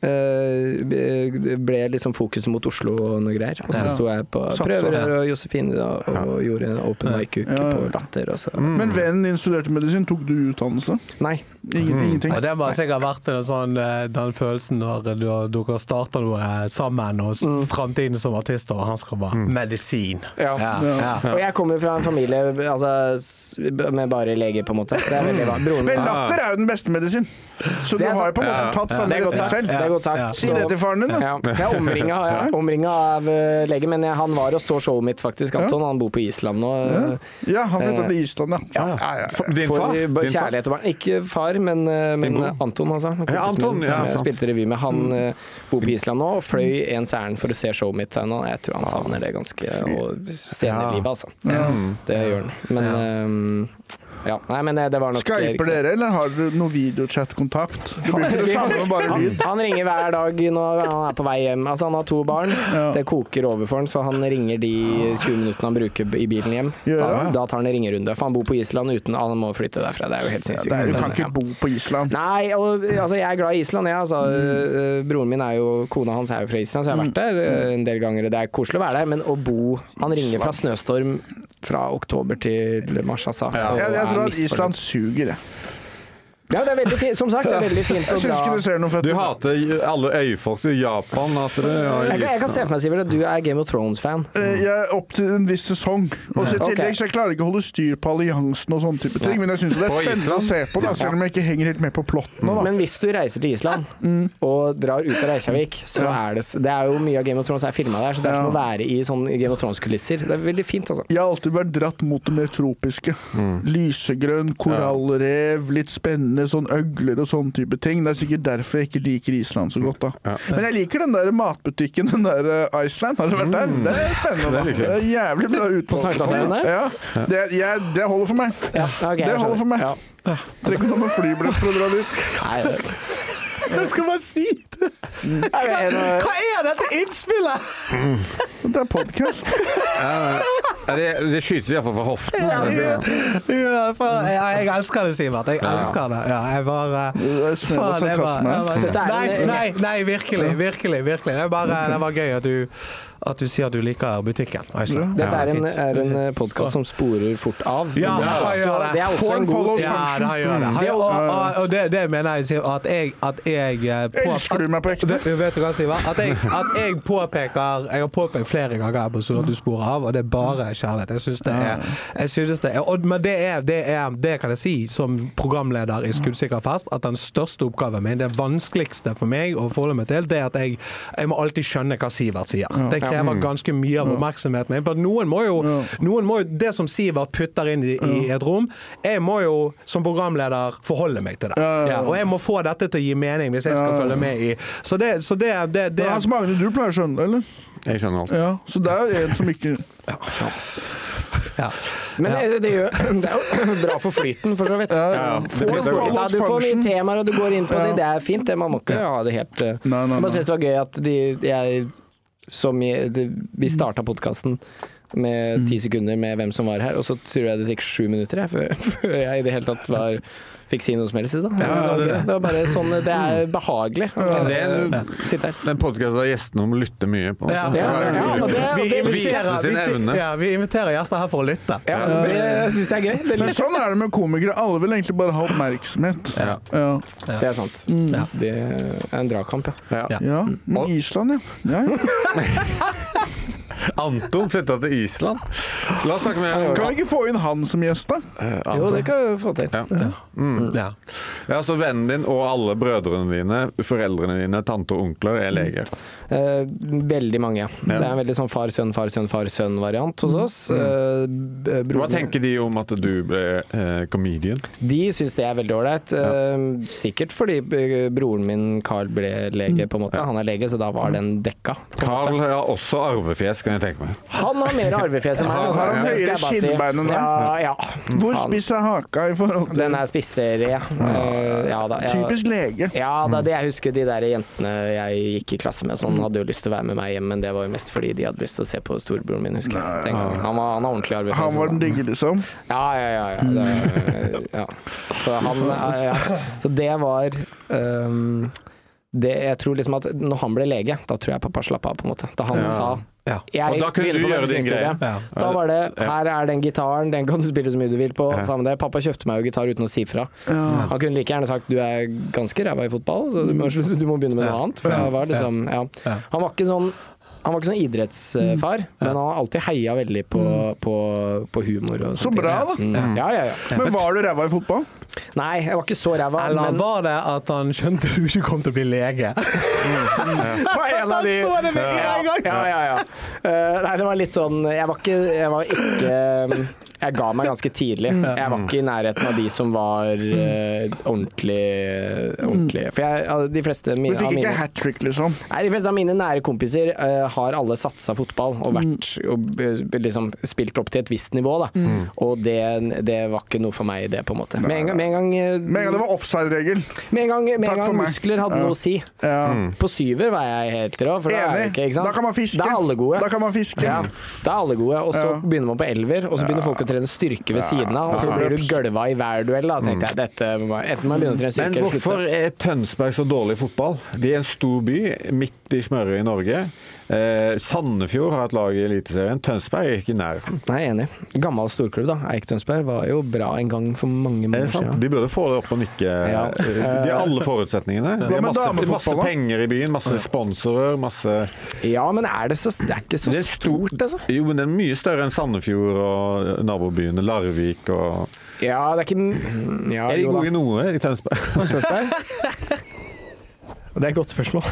ble liksom fokuset mot Oslo og noe greier. Og så sto jeg på prøverør og Josefine og gjorde en open mic-uke på Latter. Men vennen din studerte medisin, tok du utdannelse? Nei. Ingenting. Det har sikkert vært den følelsen når dere starter noe sammen og fremtiden som artister, og han skal være medisin. Og jeg kommer fra en familie med bare lege på en måte. Det veldig bra. Men Latter jo den beste medisin. Så du har jo på en måte tatt samme rett selv. Det godt sagt. Si det til faren din, da. Jeg er omringet av lege, men han var og så showet mitt faktisk, Anton. Han bor på Island nå. Ja, han flyttet til Island, Din far? For kjærlighet og barn. Ikke far, men Anton, altså. Anton, jeg spilte revy med. Han bor på Island nå, og fløy ens ærend for å se showet mitt her nå. Jeg tror han savner det ganske, og senere livet, altså. Det gjør han. Men nei, men det var nok Skyper dere, eller har dere noe videochat-kontakt? Det blir ikke det samme med bare lyd. Han ringer hver dag når han på vei hjem. Altså, han har 2 barn. Det koker over for han, så han ringer de 20 minuttene han bruker i bilen hjem. Da tar han en ringerunde. For han bor på Island uten han må flytte derfra. Det jo helt sinnssykt. Du kan ikke bo på Island. Nei, og jeg glad i Island, broren min kona hans jo fra Island, så jeg har vært der en del ganger. Det koselig å være der, men å bo Han ringer fra snøstorm fra oktober til mars, altså. Jeg tror at Island suger, Ja, det veldig fint. Som sagt, det veldig fint å dra. Jeg synes ikke du ser noe fett. Du hater alle øyfolk til Japan. Jeg kan se for meg, Sivert, at du er Game of Thrones-fan. Jeg er opp til en viss sesong. Og så i tillegg så jeg klarer ikke å holde styr på alliansen og sånne type ting, men jeg synes det er spennende å se på, da, selv om jeg ikke henger helt med på plottene. Men hvis du reiser til Island og drar ut av Reykjavik, så det er jo mye av Game of Thrones er filmet der, så det er som å være i sånn Game of Thrones-kulisser. Det er veldig fint, altså. Jeg har alltid vært dratt mot det mer tropiske. Lysegrønn, korallrev, litt spennende, sånn øgler og sånn type ting. Det er sikkert derfor jeg ikke liker Island så godt, da. Men jeg liker den der matbutikken, den der Iceland. Har du vært der? Det er spennende, da. Det er jævlig bra utvalg. Ja, det holder for meg. Det holder for meg. Trenger ikke ta noen flybillett for å dra dit. Nei, hva skal man si det? Hva dette innspillet? Det er podcast. Det skytes i hvert fall fra hoften. Jeg elsker det, Sivert. Jeg elsker det. Jeg bare... Nei, virkelig. Det var gøy at du sier at du liker butikken. Dette er en podcast som sporer fort av. Ja, det er også en god ting. Ja, det gjør det. Og det mener jeg at jeg elsker du meg på ekte? Vet du hva, Sivert? At jeg har påpekt flere ganger at du sporer av, og det er bare kjærlighet. Jeg synes det er. Men det kan jeg si som programleder i Skuddsikker-fest, at den største oppgaven min, det vanskeligste for meg å forholde meg til, det er at jeg må alltid skjønne hva Sivert sier. Det krever ganske mye av oppmerksomheten. For noen må jo det som Sivert putter inn i et rom, jeg må jo som programleder forholde meg til det. Og jeg må få dette til å gi mening hvis jeg skal følge med i. Så det Hans Magne, du pleier å skjønne det, eller? Jeg skjønner alt. Ja, så det er jo en som ikke... Men det er jo bra for flyten, for så vidt. Du får mye temaer, og du går inn på det. Det er fint, man må ikke ha det helt... Jeg bare synes det var gøy at vi startet podcasten med 10 sekunder med hvem som var her, og så tror jeg det gikk 7 minutter før jeg i det hele tatt fikk si noe som helst i det. Det var bare sånn, det er behagelig. Den podcasten der gjestene må lytte mye på. Vise sin evne. Vi inviterer gjester her for å lytte. Det synes jeg er gøy. Men sånn er det med komikere. Alle vil egentlig bare ha oppmerksomhet. Det er sant. Det er en dragkamp, ja. Men Island, ja. Anton flyttet til Island. La oss snakke med... Kan vi ikke få inn han som gjest, da? Jo, det kan vi få til. Ja, så vennen din og alle brødrene dine, foreldrene dine, tante og onkler er leger. Veldig mange. Det er en veldig sånn far-sønn-variant hos oss. Hva tenker de om at du ble comedian? De synes det er veldig ålreit. Sikkert fordi broren min, Carl, ble lege på en måte. Han er lege, så da var den dekka. Carl har også arvefjes, kan jeg tenke meg. Han har mer arvefjes enn meg. Har han høyere skinnbein enn deg? Ja. Hvor spiss er haka i forhold til? Den er spissere. Typisk lege. Ja, det jeg husker de der jentene jeg gikk i klasse med, sånn hadde jo lyst til å være med meg hjem, men det var jo mest fordi de hadde lyst til å se på storebroren min, husker jeg. Han har ordentlig arvefjes. Han var den digge, liksom? Ja. Så det var... jeg tror liksom at når han ble lege, da tror jeg pappa slapp av på en måte. Da han sa og da kunne du gjøre din greie. Da var det, her er den gitaren, den kan du spille så mye du vil på. Sammen det. Pappa kjøpte meg jo gitar uten å si fra. Han kunne like gjerne sagt, du er ganske ræva i fotball, så du må begynne med noe annet. For jeg var liksom, han var ikke sånn idrettsfar, men han har alltid heia veldig på humor og sånt. Så bra da! Ja. Men var du ræva i fotball? Nei, jeg var ikke så ræva. Eller var det at han skjønte du ikke kom til å bli lege? Han så det med en gang! Ja. Nei, det var litt sånn, jeg ga meg ganske tidlig. Jeg var ikke i nærheten av de som var ordentlig. For de fleste du fikk ikke hat-trick, liksom? Nei, de fleste av mine nære kompiser har alle satset fotball og liksom spilt opp til et visst nivå, da. Og det var ikke noe for meg, det på en måte. Med en gang det var offside-regel. Med en gang muskler hadde noe å si. På syver var jeg helt rå, for ikke sant? Da kan man fiske. Da er alle gode. Da kan man fiske. Ja, da er alle gode, og så begynner man på elver, og så begynner folk å trene styrke ved siden av, og så blir du gølva i hver duell, da tenkte jeg, enten man begynner å trene styrke Men hvorfor er Tønsberg så dårlig i fotball? De er en stor by, midt i smøret i Norge. Sandefjord har et lag i Eliteserien. Tønsberg er ikke nær. Nei, enig. Gammel storklubb da. Eik Tønsberg var jo bra en gang for mange år siden. De burde få det opp og nikke. Ja. De har alle forutsetningene. De har masse penger i byen, masse sponsorer, masse... Ja, men det er ikke så stort, altså. Jo, men det er mye større enn Sandefjord og nabobyene, Larvik og... Ja, det er ikke... Ja, er de gode i noe i Tønsberg? Tønsberg? Det er et godt spørsmål.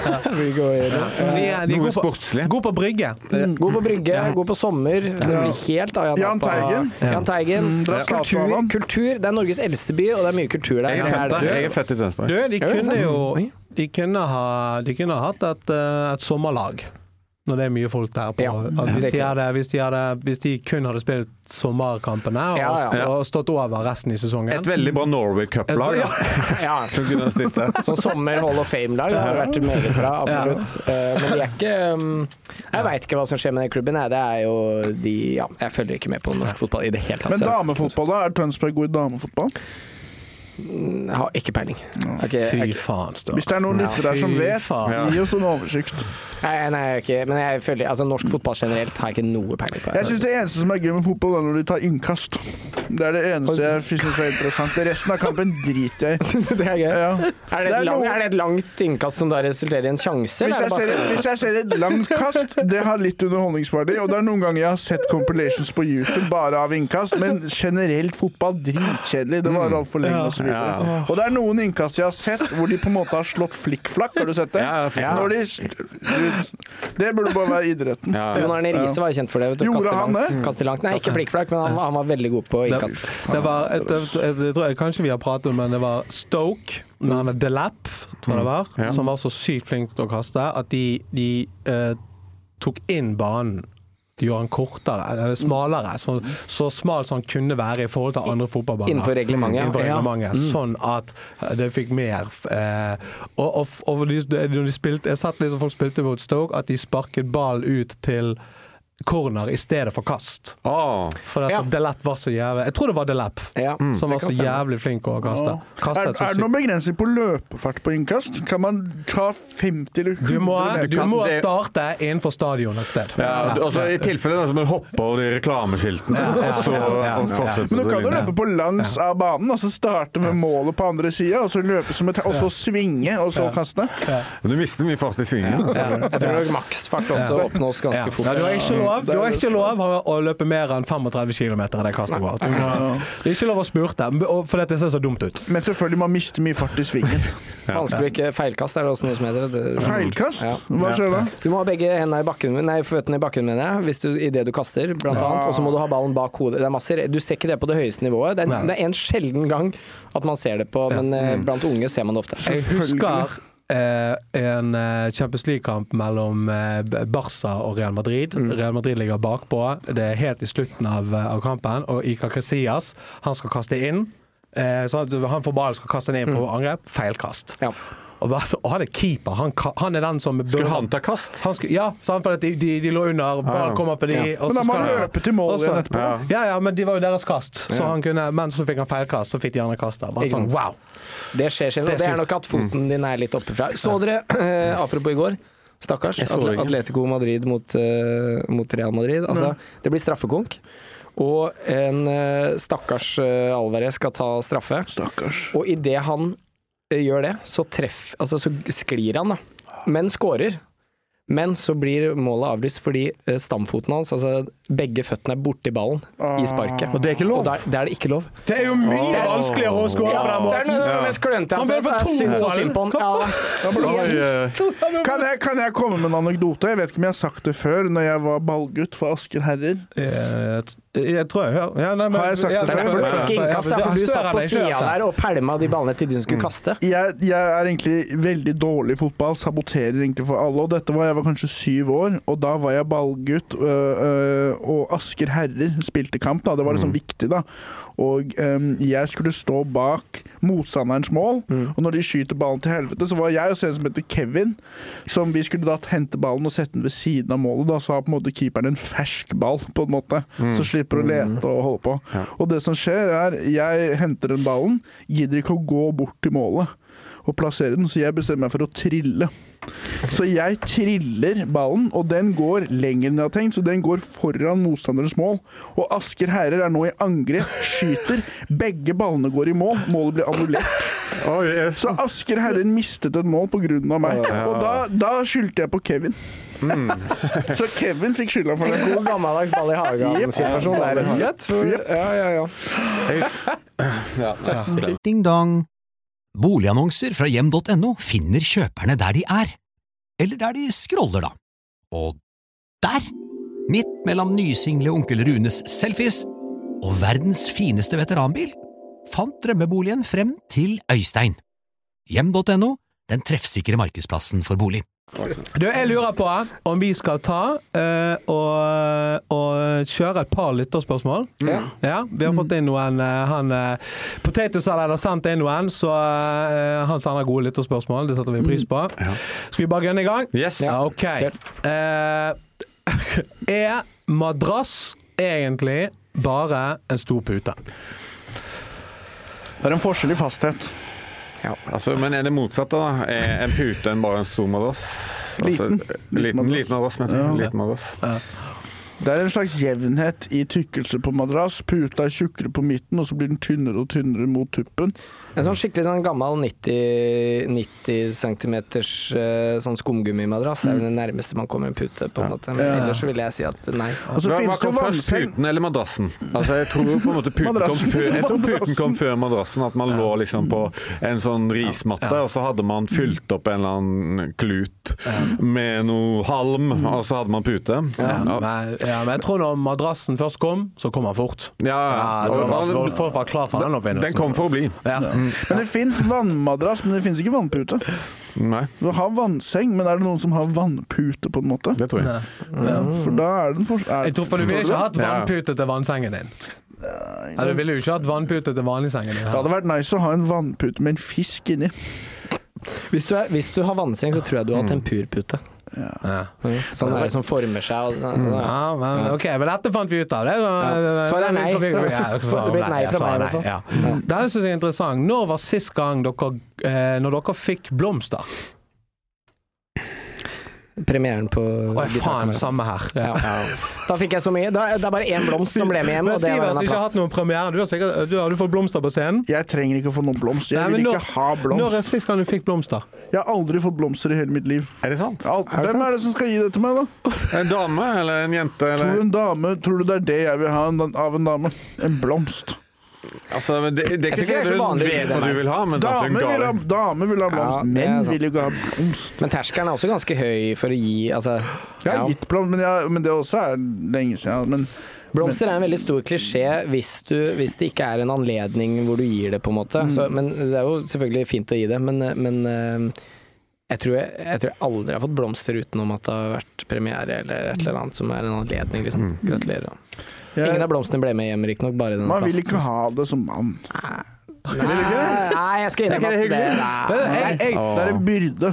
Noe sportslig. God på brygge. God på brygge, god på sommer. Det blir helt av Jan Teigen. Kultur. Det er Norges eldste by, og det er mye kultur der. Jeg er født i Tønsberg. De kunne ha hatt et sommerlag. Når det er mye folk der på. Hvis de kun hadde spilt sommerkampene og stått over resten i sesongen. Et veldig bra Norway Cup-lag. Som kunne ha stilt der. Sånn sommer Hall of Fame-lag har vært meget bra, absolutt. Men de er ikke... Jeg vet ikke hva som skjer med den klubben. Det er jo de... Ja, jeg følger ikke med på norsk fotball i det hele tatt. Men damefotball da? Er Tønsberg god i damefotball? Jeg har ikke peiling. Fy faen, Stå. Hvis det er noen lyttere der som vet, gi oss en oversikt. Nei, ikke. Men jeg føler, altså norsk fotball generelt har jeg ikke noe peiling på. Jeg synes det eneste som er gøy med fotball er når de tar innkast. Det er det eneste jeg synes er interessant. Resten av kampen driter jeg i. Det er gøy. Ja. Er det et langt innkast som da resulterer i en sjanse? Hvis jeg ser et langt kast, det har litt underholdningsverdi, og det er noen ganger jeg har sett compilations på YouTube bare av innkast, men generelt fotball dritkjedelig. Det var alt for lenge og så videre. Og det er noen innkast jeg har sett hvor de på en måte har slått flikkflakk, har du sett det? Når de det burde bare være idretten. Jon Arne Riise var kjent for det. Gjorde han det? Kaste langt. Nei, ikke flikkflakk, men han var veldig god på innkast. Jeg tror kanskje vi har pratet om, men det var Stoke, Delap, tror jeg det var, som var så sykt flink til å kaste, at de tok inn banen. De gjorde han kortere, eller smalere, så smal som han kunne være i forhold til andre fotballbaner. Innenfor reglementet. Sånn at det fikk mer. Og når de spilte, jeg satt liksom folk spilte mot Stoke, at de sparket ball ut til corner i stedet for kast. For at Delap var så jævlig... Jeg tror det var Delap som var så jævlig flink å kaste. Er det noen begrensning på løpefart på innkast? Kan man ta 50 eller 100 Du må starte innenfor stadion et sted. Altså, i tilfelle så må du hoppe over de reklameskiltene. Men du kan jo løpe på langs av banen, og så starte med målet på andre siden, og så løpe som og så svinge, og så kaste. Men du mister mye fart i svingen. Jeg tror maksfart også oppnås ganske fort. Du har ikke lov å løpe mer enn 35 km i det kastet går. Det er ikke lov å spurte, for dette ser så dumt ut. Men selvfølgelig, man mister mye fart i svingen. Vanskelig ikke feilkast, er det også noe som heter. Feilkast? Hva skjer da? Du må ha begge hendene i bakken, føttene i bakken, mener jeg, i det du kaster, blant annet, og så må du ha ballen bak hodet. Det er masser. Du ser ikke det på det høyeste nivået. Det er en sjelden gang at man ser det på, men blant unge ser man det ofte. Jeg husker en Champions League-kamp mellom Barca og Real Madrid. Real Madrid ligger bakpå. Det er helt i slutten av kampen, og Iker Casillas, han skal kaste inn. Så han får ballen, skal kaste den inn for angrep. Feilkast. Og han er keeper. Han er den som... Skulle han ta kast? For at de lå under, ballen kommer på de... Men da må han løpe til mål igjen etterpå. Ja, men de var jo deres kast. Så han kunne, men så fikk han feilkast, så fikk de andre kastet. Bare sånn, wow! Det skjer sjelden, og det er nok at foten din er litt oppe fra. Så dere, apropos i går, stakkars, Atletico Madrid mot Real Madrid. Altså, det blir straffekonk. Og en stakkars Alvarez skal ta straffe. Og i det han gjør det, så sklir han da. Men skårer. Men så blir målet avlyst fordi stamfoten hans, altså begge føttene er borti ballen i sparket. Og det er ikke lov? Og det er det ikke lov. Det er jo mye vanskeligere å skåre på den måten. Det er noe mest klønte. Han ble synd på han. Kan jeg komme med en anekdote? Jeg vet ikke om jeg har sagt det før, når jeg var ballgutt for Asker Herrer. Jeg tror jeg hører. Har jeg sagt det før? For du satt på siden der og pælma de ballene til de som skulle kaste. Jeg er egentlig veldig dårlig i fotball, saboterer egentlig for alle, og dette var jeg var kanskje 7 år, og da var jeg ballgutt, og Asker Herrer spilte kamp da, det var liksom viktig da, og jeg skulle stå bak motstanderens mål, og når de skyter ballen til helvete, så var jeg og en som heter Kevin, som vi skulle da hente ballen og sette den ved siden av målet, da så har på en måte keeperen en fersk ball på en måte, så slipper å lete og holde på. Og det som skjer jeg henter den ballen, gidder ikke å gå bort til målet og plassere den, så jeg bestemmer meg for å trille. Så jeg triller ballen, og den går lenger enn jeg har tenkt, så den går foran motstanderens mål. Og Asker Herrer nå i angrep, skyter, begge ballene går i mål, målet blir annullert. Så Asker Herrer mistet et mål på grunn av meg, og da skyldte jeg på Kevin. Så Kevin fikk skylda for det. En god gammeldags ball i hagen-situasjon der, rett og slett. Ding dong. Boligannonser fra hjem.no finner kjøperne der de er. Eller der de scroller da. Og der, midt mellom nysingle onkel Runes selfies og verdens fineste veteranbil, fant drømmeboligen frem til Øystein. Hjem.no, den treffsikre markedsplassen for bolig. Jeg lurer på om vi skal ta og kjøre et par lytterspørsmål. Ja, vi har fått inn noen Potato Salad har sendt inn noen, så han sender gode lytterspørsmål, det setter vi pris på. Skal vi bare gønne i gang? Yes. Ok. Madrass egentlig bare en stor pute? Det en forskjell i fasthet. Ja, altså, men det motsatt da? En pute enn bare en stor madrass? Liten madrass, liten madrass. Det en slags jevnhet i tykkelse på madrass. Puta tjukkere på midten, og så blir den tynnere og tynnere mot tuppen. En sånn skikkelig sånn gammel 90 centimeters sånn skumgummimadrass vel det nærmeste man kommer en pute på en måte. Men ellers så vil jeg si at nei. Hva kom først, puten eller madrassen? Altså jeg tror på en måte puten kom før madrassen, at man lå liksom på en sånn rismatte, og så hadde man fylt opp en eller annen klut med noe halm, og så hadde man pute. Men jeg tror når madrassen først kom, så kom han fort. Folk var klar for den oppfinnelsen. Den kom for å bli. Men det finnes vannmadrass, men det finnes ikke vannpute. Nei. Du har vannseng, men det noen som har vannpute på en måte? Det tror jeg. For da den jeg tror du ville ikke hatt vannpute til vannsengen din. Du ville jo ikke hatt vannpute til vanligsengen din. Det hadde vært nice å ha en vannpute med en fisk inni. Hvis du har vannseng, så tror jeg du har tempurpute. Sånn det som former seg ok, men dette fant vi ut av det. Svaret nei. Det blir nei fra meg i hvert fall. Det synes jeg interessant. Når var sist gang når dere fikk blomster? Premieren på faen, samme her. Da fikk jeg så mye. Det bare én blomst som ble med hjem, og det var en ikke hatt noen premiere. Du har fått blomster på scenen? Jeg trenger ikke å få noen blomster. Jeg vil ikke ha blomster. Når sist gang du fikk blomster? Jeg har aldri fått blomster i hele mitt liv. Er det sant? Hvem det som skal gi det til meg da? En dame eller en jente? Eller? Tror du det det jeg vil ha av en dame? En blomst. Altså, det ikke så du vet hva du vil ha, men damer vil ha blomst. Menn vil ikke ha blomst. Men terskelen også ganske høy for å gi Jeg har gitt blomst, men det også lenge siden. Blomster en veldig stor klisjé hvis det ikke en anledning hvor du gir det på en måte. Men det jo selvfølgelig fint å gi det, men jeg tror jeg aldri har fått blomster utenom at det har vært premiere eller et eller annet som en anledning liksom. Gratulerer. Ingen av blomstene ble med hjem, riktig nok, bare denne plassen. Man vil ikke ha det som mann. Nei, jeg skal innrømme at det det en byrde.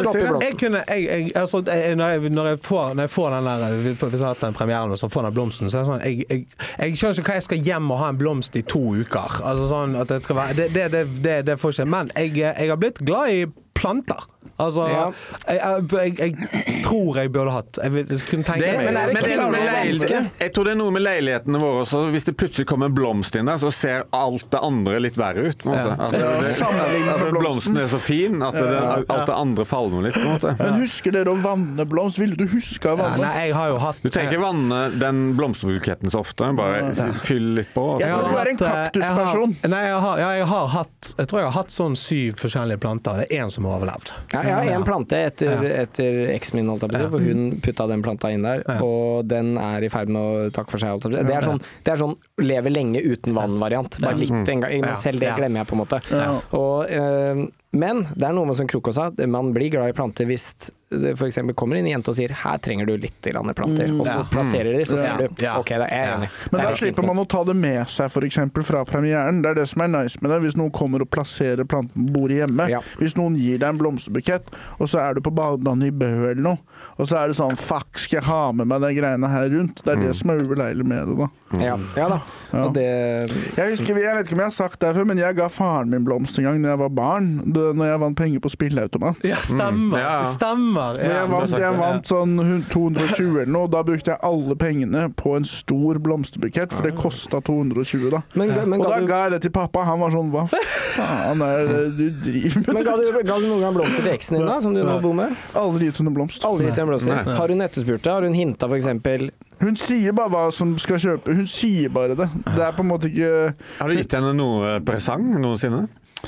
Når jeg får den der, hvis jeg har hatt en premiere og så får den blomsten, så sånn, jeg skjønner ikke hva jeg skal hjem og ha en blomst i 2 uker. Altså sånn at det skal være, det får ikke. Men jeg har blitt glad i planter. Altså, jeg tror jeg burde hatt. Jeg kunne tenke meg. Jeg tror det noe med leilighetene våre også. Hvis det plutselig kommer en blomst inn der, så ser alt det andre litt verre ut. Blomsten så fin at alt det andre falmer litt. På en måte. Men husker dere å vanne blomst? Ville du huske å vanne? Nei, jeg har jo hatt... Du tenker vanne den blomsterbuketten så ofte, bare fyll litt på. Jeg tror en kaktusperson. Jeg tror jeg har hatt sånn 7 forskjellige planter. Det en som har overlevd. Jeg har en plante etter eksen min, for hun putta den planta inn der, og den i ferd med å takke for seg. Det sånn leve lenge uten vann-variant. Bare litt en gang, men selv det glemmer jeg på en måte. Men det noe med som Kroko sa, man blir glad i planter hvis det for eksempel kommer inn en jente og sier her trenger du litt grann planter, og så plasserer de, så ser du ok, det er jeg enig. Men da slipper man å ta det med seg for eksempel fra premieren. Det er det som er nice med det. Hvis noen kommer og plasserer planten på bordet hjemme, hvis noen gir deg en blomsterbukett, og så er du på badelandet i Bø eller noe, og så er det sånn, fuck, skal jeg ha med meg de greiene her rundt? Det er det som er ubeleilig med det da. Ja da. Og det... Jeg husker, jeg vet ikke om jeg har sagt det før, men jeg ga faren min blomst en gang når jeg var barn, når jeg vant penger på spilleautomat. Ja, stemmer. Jeg vant sånn 220 eller noe, da brukte jeg alle pengene på en stor blomsterbukett, for det kostet 220 da. Og da ga jeg det til pappa, han var sånn, hva faen er det du driver med? Men ga du noen gang blomster til eksen din da, som du nå bor med? Aldri gitt henne blomst. Aldri gitt henne blomster. Har hun etterspurt det? Har hun hintet for eksempel... Hun sier bare hva som skal kjøpe. Hun sier bare det. Det er på en måte ikke... Har du gitt henne noe presang noensinne?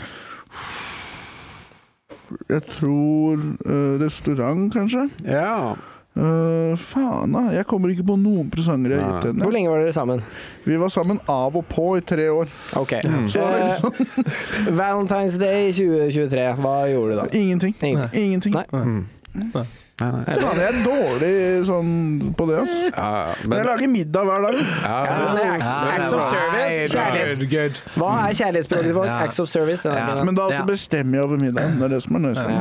Jeg tror restaurant, kanskje. Ja. Faen da, jeg kommer ikke på noen presanger jeg har gitt henne. Hvor lenge var dere sammen? Vi var sammen av og på i 3 år. Ok. Valentine's Day 2023, hva gjorde du da? Ingenting. Nei. Jeg er dårlig sånn på det, altså. Men jeg lager middag hver dag. Acts of service, kjærlighet. Hva er kjærlighetsspråket for? Acts of service. Men da bestemmer jeg over middagen. Det er det som er nøyeste.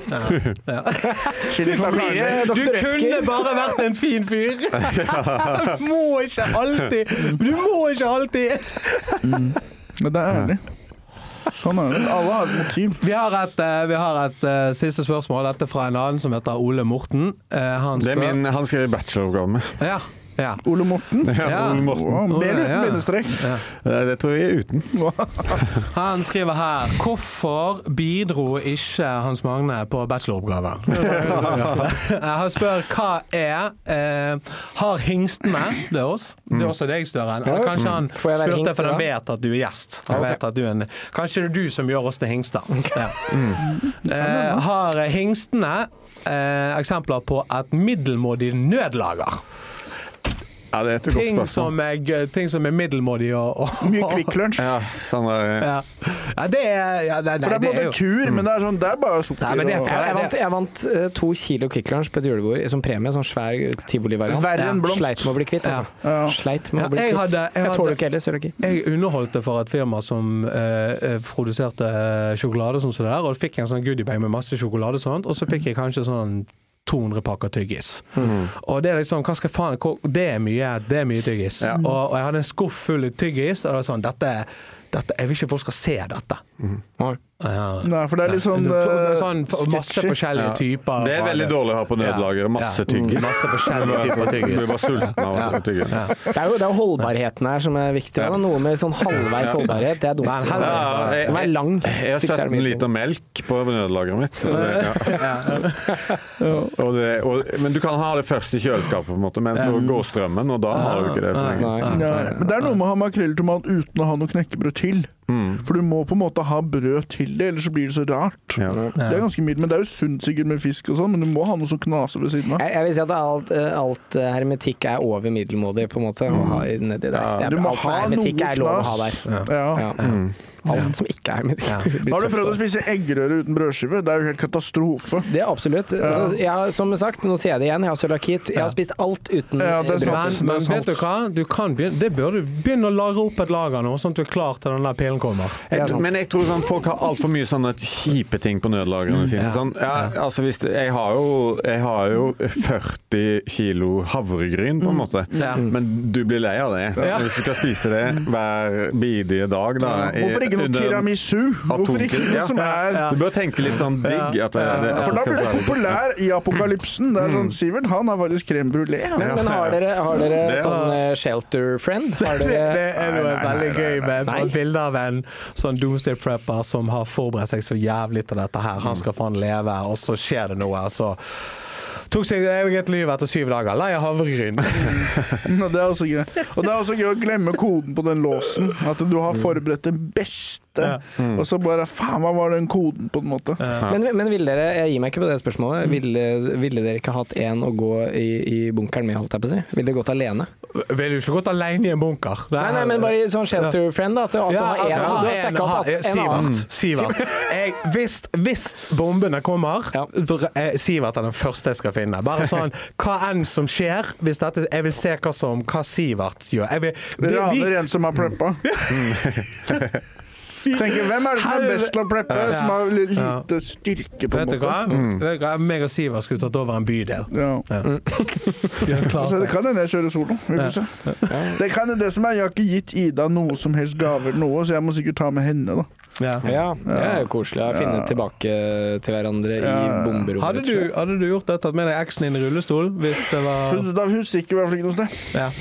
Du kunne bare vært en fin fyr. Du må ikke alltid. Men det er ærlig. Sånn er det. Alle har et motiv. Vi har et siste spørsmål. Dette fra en annen som heter Ole Morten. Han skrev bacheloroppgave med. Ole Morten? Ole Morten. Med uten bindestrek. Det tror jeg uten. Han skriver her, hvorfor bidro ikke Hans Magne på bacheloroppgaven? Han spør, hva har hingstene, det er oss? Det er også deg, Støren. Eller kanskje han spurte for han vet at du er gjest. Kanskje det er du som gjør oss til hingster. Har hingstene eksempler på et middelmådig nødlager? Ja, det er et godt spørsmål. Ting som er middelmådig og mye kvikklunsj. Det er for det er både kur, men det er sånn, det er bare sukker. Jeg vant 2 kilo kvikklunsj på et julebord som premie, sånn svær tivoli-variant. Verre enn blomst. Sleit med å bli kvitt, Jeg tåler ikke heller, Jeg underholdte for et firma som produserte sjokolade og sånt der, og fikk en sånn goodiebag med masse sjokolade og sånt, og så fikk jeg kanskje sånn 200 pakker tyggis. Og det er liksom, hva skal faen, det er mye tyggis. Og jeg hadde en skuff full av tyggis, og det var sånn, dette, jeg vil ikke folk skal se dette. Nei, for det er litt sånn masse forskjellige typer. Det er veldig dårlig å ha på nødlager. Masse tyggis. Masse forskjellige typer tyggis. Du blir bare sulten av å tygge. Det er jo holdbarheten her som er viktig. Noe med sånn halvveis holdbarhet, det er dumt. Den er lang. Jeg har 17 liter melk på nødlageret mitt. Men du kan ha det først i kjøleskapet på en måte, men så går strømmen, og da har du ikke det så lenge. Men det er noe med å ha makrelltomat uten å ha noe knekkebrød til. For du må på en måte ha brød til det, ellers så blir det så rart. Det er ganske mye, men det er jo sunt sikkert med fisk og sånn, men du må ha noe som knaser ved siden av. Jeg vil si at alt hermetikk er over middelmådig på en måte å ha nedi der. Du må ha noe er lov å ha der. Alt som ikke er hermetikk. Har du prøvd å spise eggerøre uten brødskive? Det er jo helt katastrofe. Det er absolutt. Som sagt, nå sier jeg det igjen, jeg har cøliaki. Jeg har spist alt uten brød. Men vet du hva? Det bør du begynne å lagre opp et lager nå, sånn at du er klar til den der pillen kommer. Men jeg tror sånn, folk har alt for mye sånne kjipe ting på nødlagrene sine. Sånn, altså jeg har jo 40 kilo havregryn på en måte, men du blir lei av det. Hvis du skal spise det hver bidige dag da. Hvorfor ikke noe tiramisu? Hvorfor ikke noe som er... Du bør tenke litt sånn digg. For da blir det populær i apokalypsen. Det er sånn, Sivert, han har faktisk crème brûlée. Men har dere sånn shelter friend? Det er noe veldig gøy med et bilde av en sånn doomsday prepper som har forberedt seg så jævlig til dette her. Han skal faen leve, og så skjer det noe, så Tok seg eget liv etter 7 dager. Lei havregryn. Det er også gøy. Og det er også gøy å glemme koden på den låsen. At du har forberedt den beste, og så bare, faen, hva var den koden på en måte? Men ville dere, jeg gir meg ikke på det spørsmålet, ville dere ikke hatt en å gå i bunkeren med, holdt jeg på å si? Ville dere gått alene? Ville du ikke gått alene i en bunker? Nei, men bare sånn shelter friend, da. At du har en, så du har stekket opp en annen. Sivert. Hvis bombene kommer, Sivert er den første jeg skal finne. Bare sånn, hva enn som skjer, hvis dette, jeg vil se hva Sivert gjør. Raner en som har preppa. Tenker, hvem er det som er best til å preppe, som har lite styrke på en måte? Vet du hva? Meg og Sivert skulle tatt over en bydel. Så det kan hende jeg kjører solo. Det kan hende det som jeg har ikke gitt Ida noe som helst gaver så jeg må sikkert ta med henne da. Ja, det er jo koselig å finne tilbake til hverandre i bomberommet. Hadde du gjort det, tatt med deg eksen inn i rullestol, hvis det var... Hun stikker i hvert fall ikke noe sted.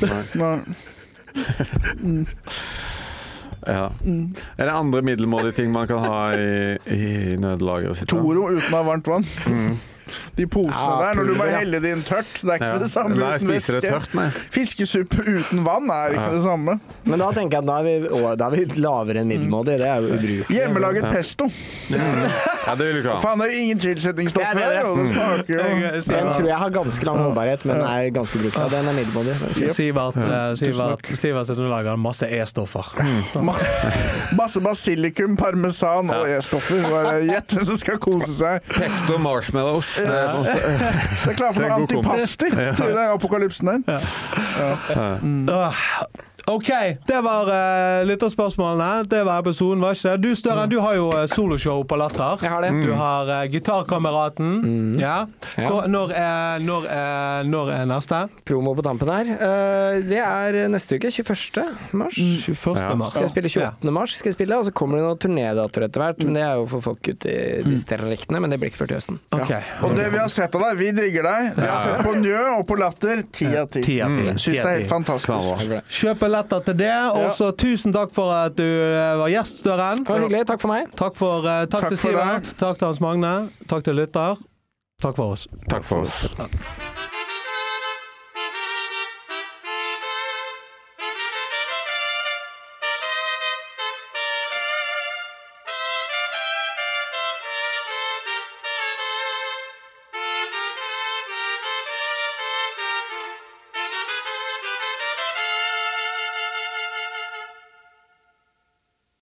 Ja. Er det andre middelmådige ting man kan ha i nødlageret sitt? Toro uten å ha varmt vann. De posene der, når du må helle det inn tørt, det er ikke det samme uten væske. Fiskesuppe uten vann er ikke det samme. Men da tenker jeg at da er vi lavere enn middelmådig, det er jo ubrukelig. Hjemmelaget pesto. Ja, det vil du ikke ha. Faen, det er jo ingen tilsetningsstoffer her, og det smaker jo. Jeg tror jeg har ganske lang holdbarhet, men er ganske brukelig. Den er middelmådig. Sivert sitt lager masse E-stoffer. Masse basilikum, parmesan og E-stoffer. Gjett hvem som skal kose seg. Pesto, marshmallows. Det er klart for noen antipasti til den apokalypsen der. Ok, det var litt av spørsmålene. Det var episoden, var ikke det? Du, Støren, du har jo soloshow på Latter. Jeg har det. Du har Gitarkameraten. Ja. Når er neste? Promo på tampen her. Det er neste uke, 21. mars. 21. mars. Skal jeg spille 28. mars, og så kommer det noen turnédatoer etter hvert. Men det er jo for folk ute i distriktene, men det blir ikke før til høsten. Okay. Og det vi har sett av deg, vi digger deg. Vi har sett på Njø og på Latter 10 av 10. Synes det er helt fantastisk. Kjøp letter til det, og så tusen takk for at du var gjest, Støren. Det var hyggelig, takk for meg. Takk til Sivert, takk til Hans Magne, takk til lytter. Takk for oss. Takk for oss.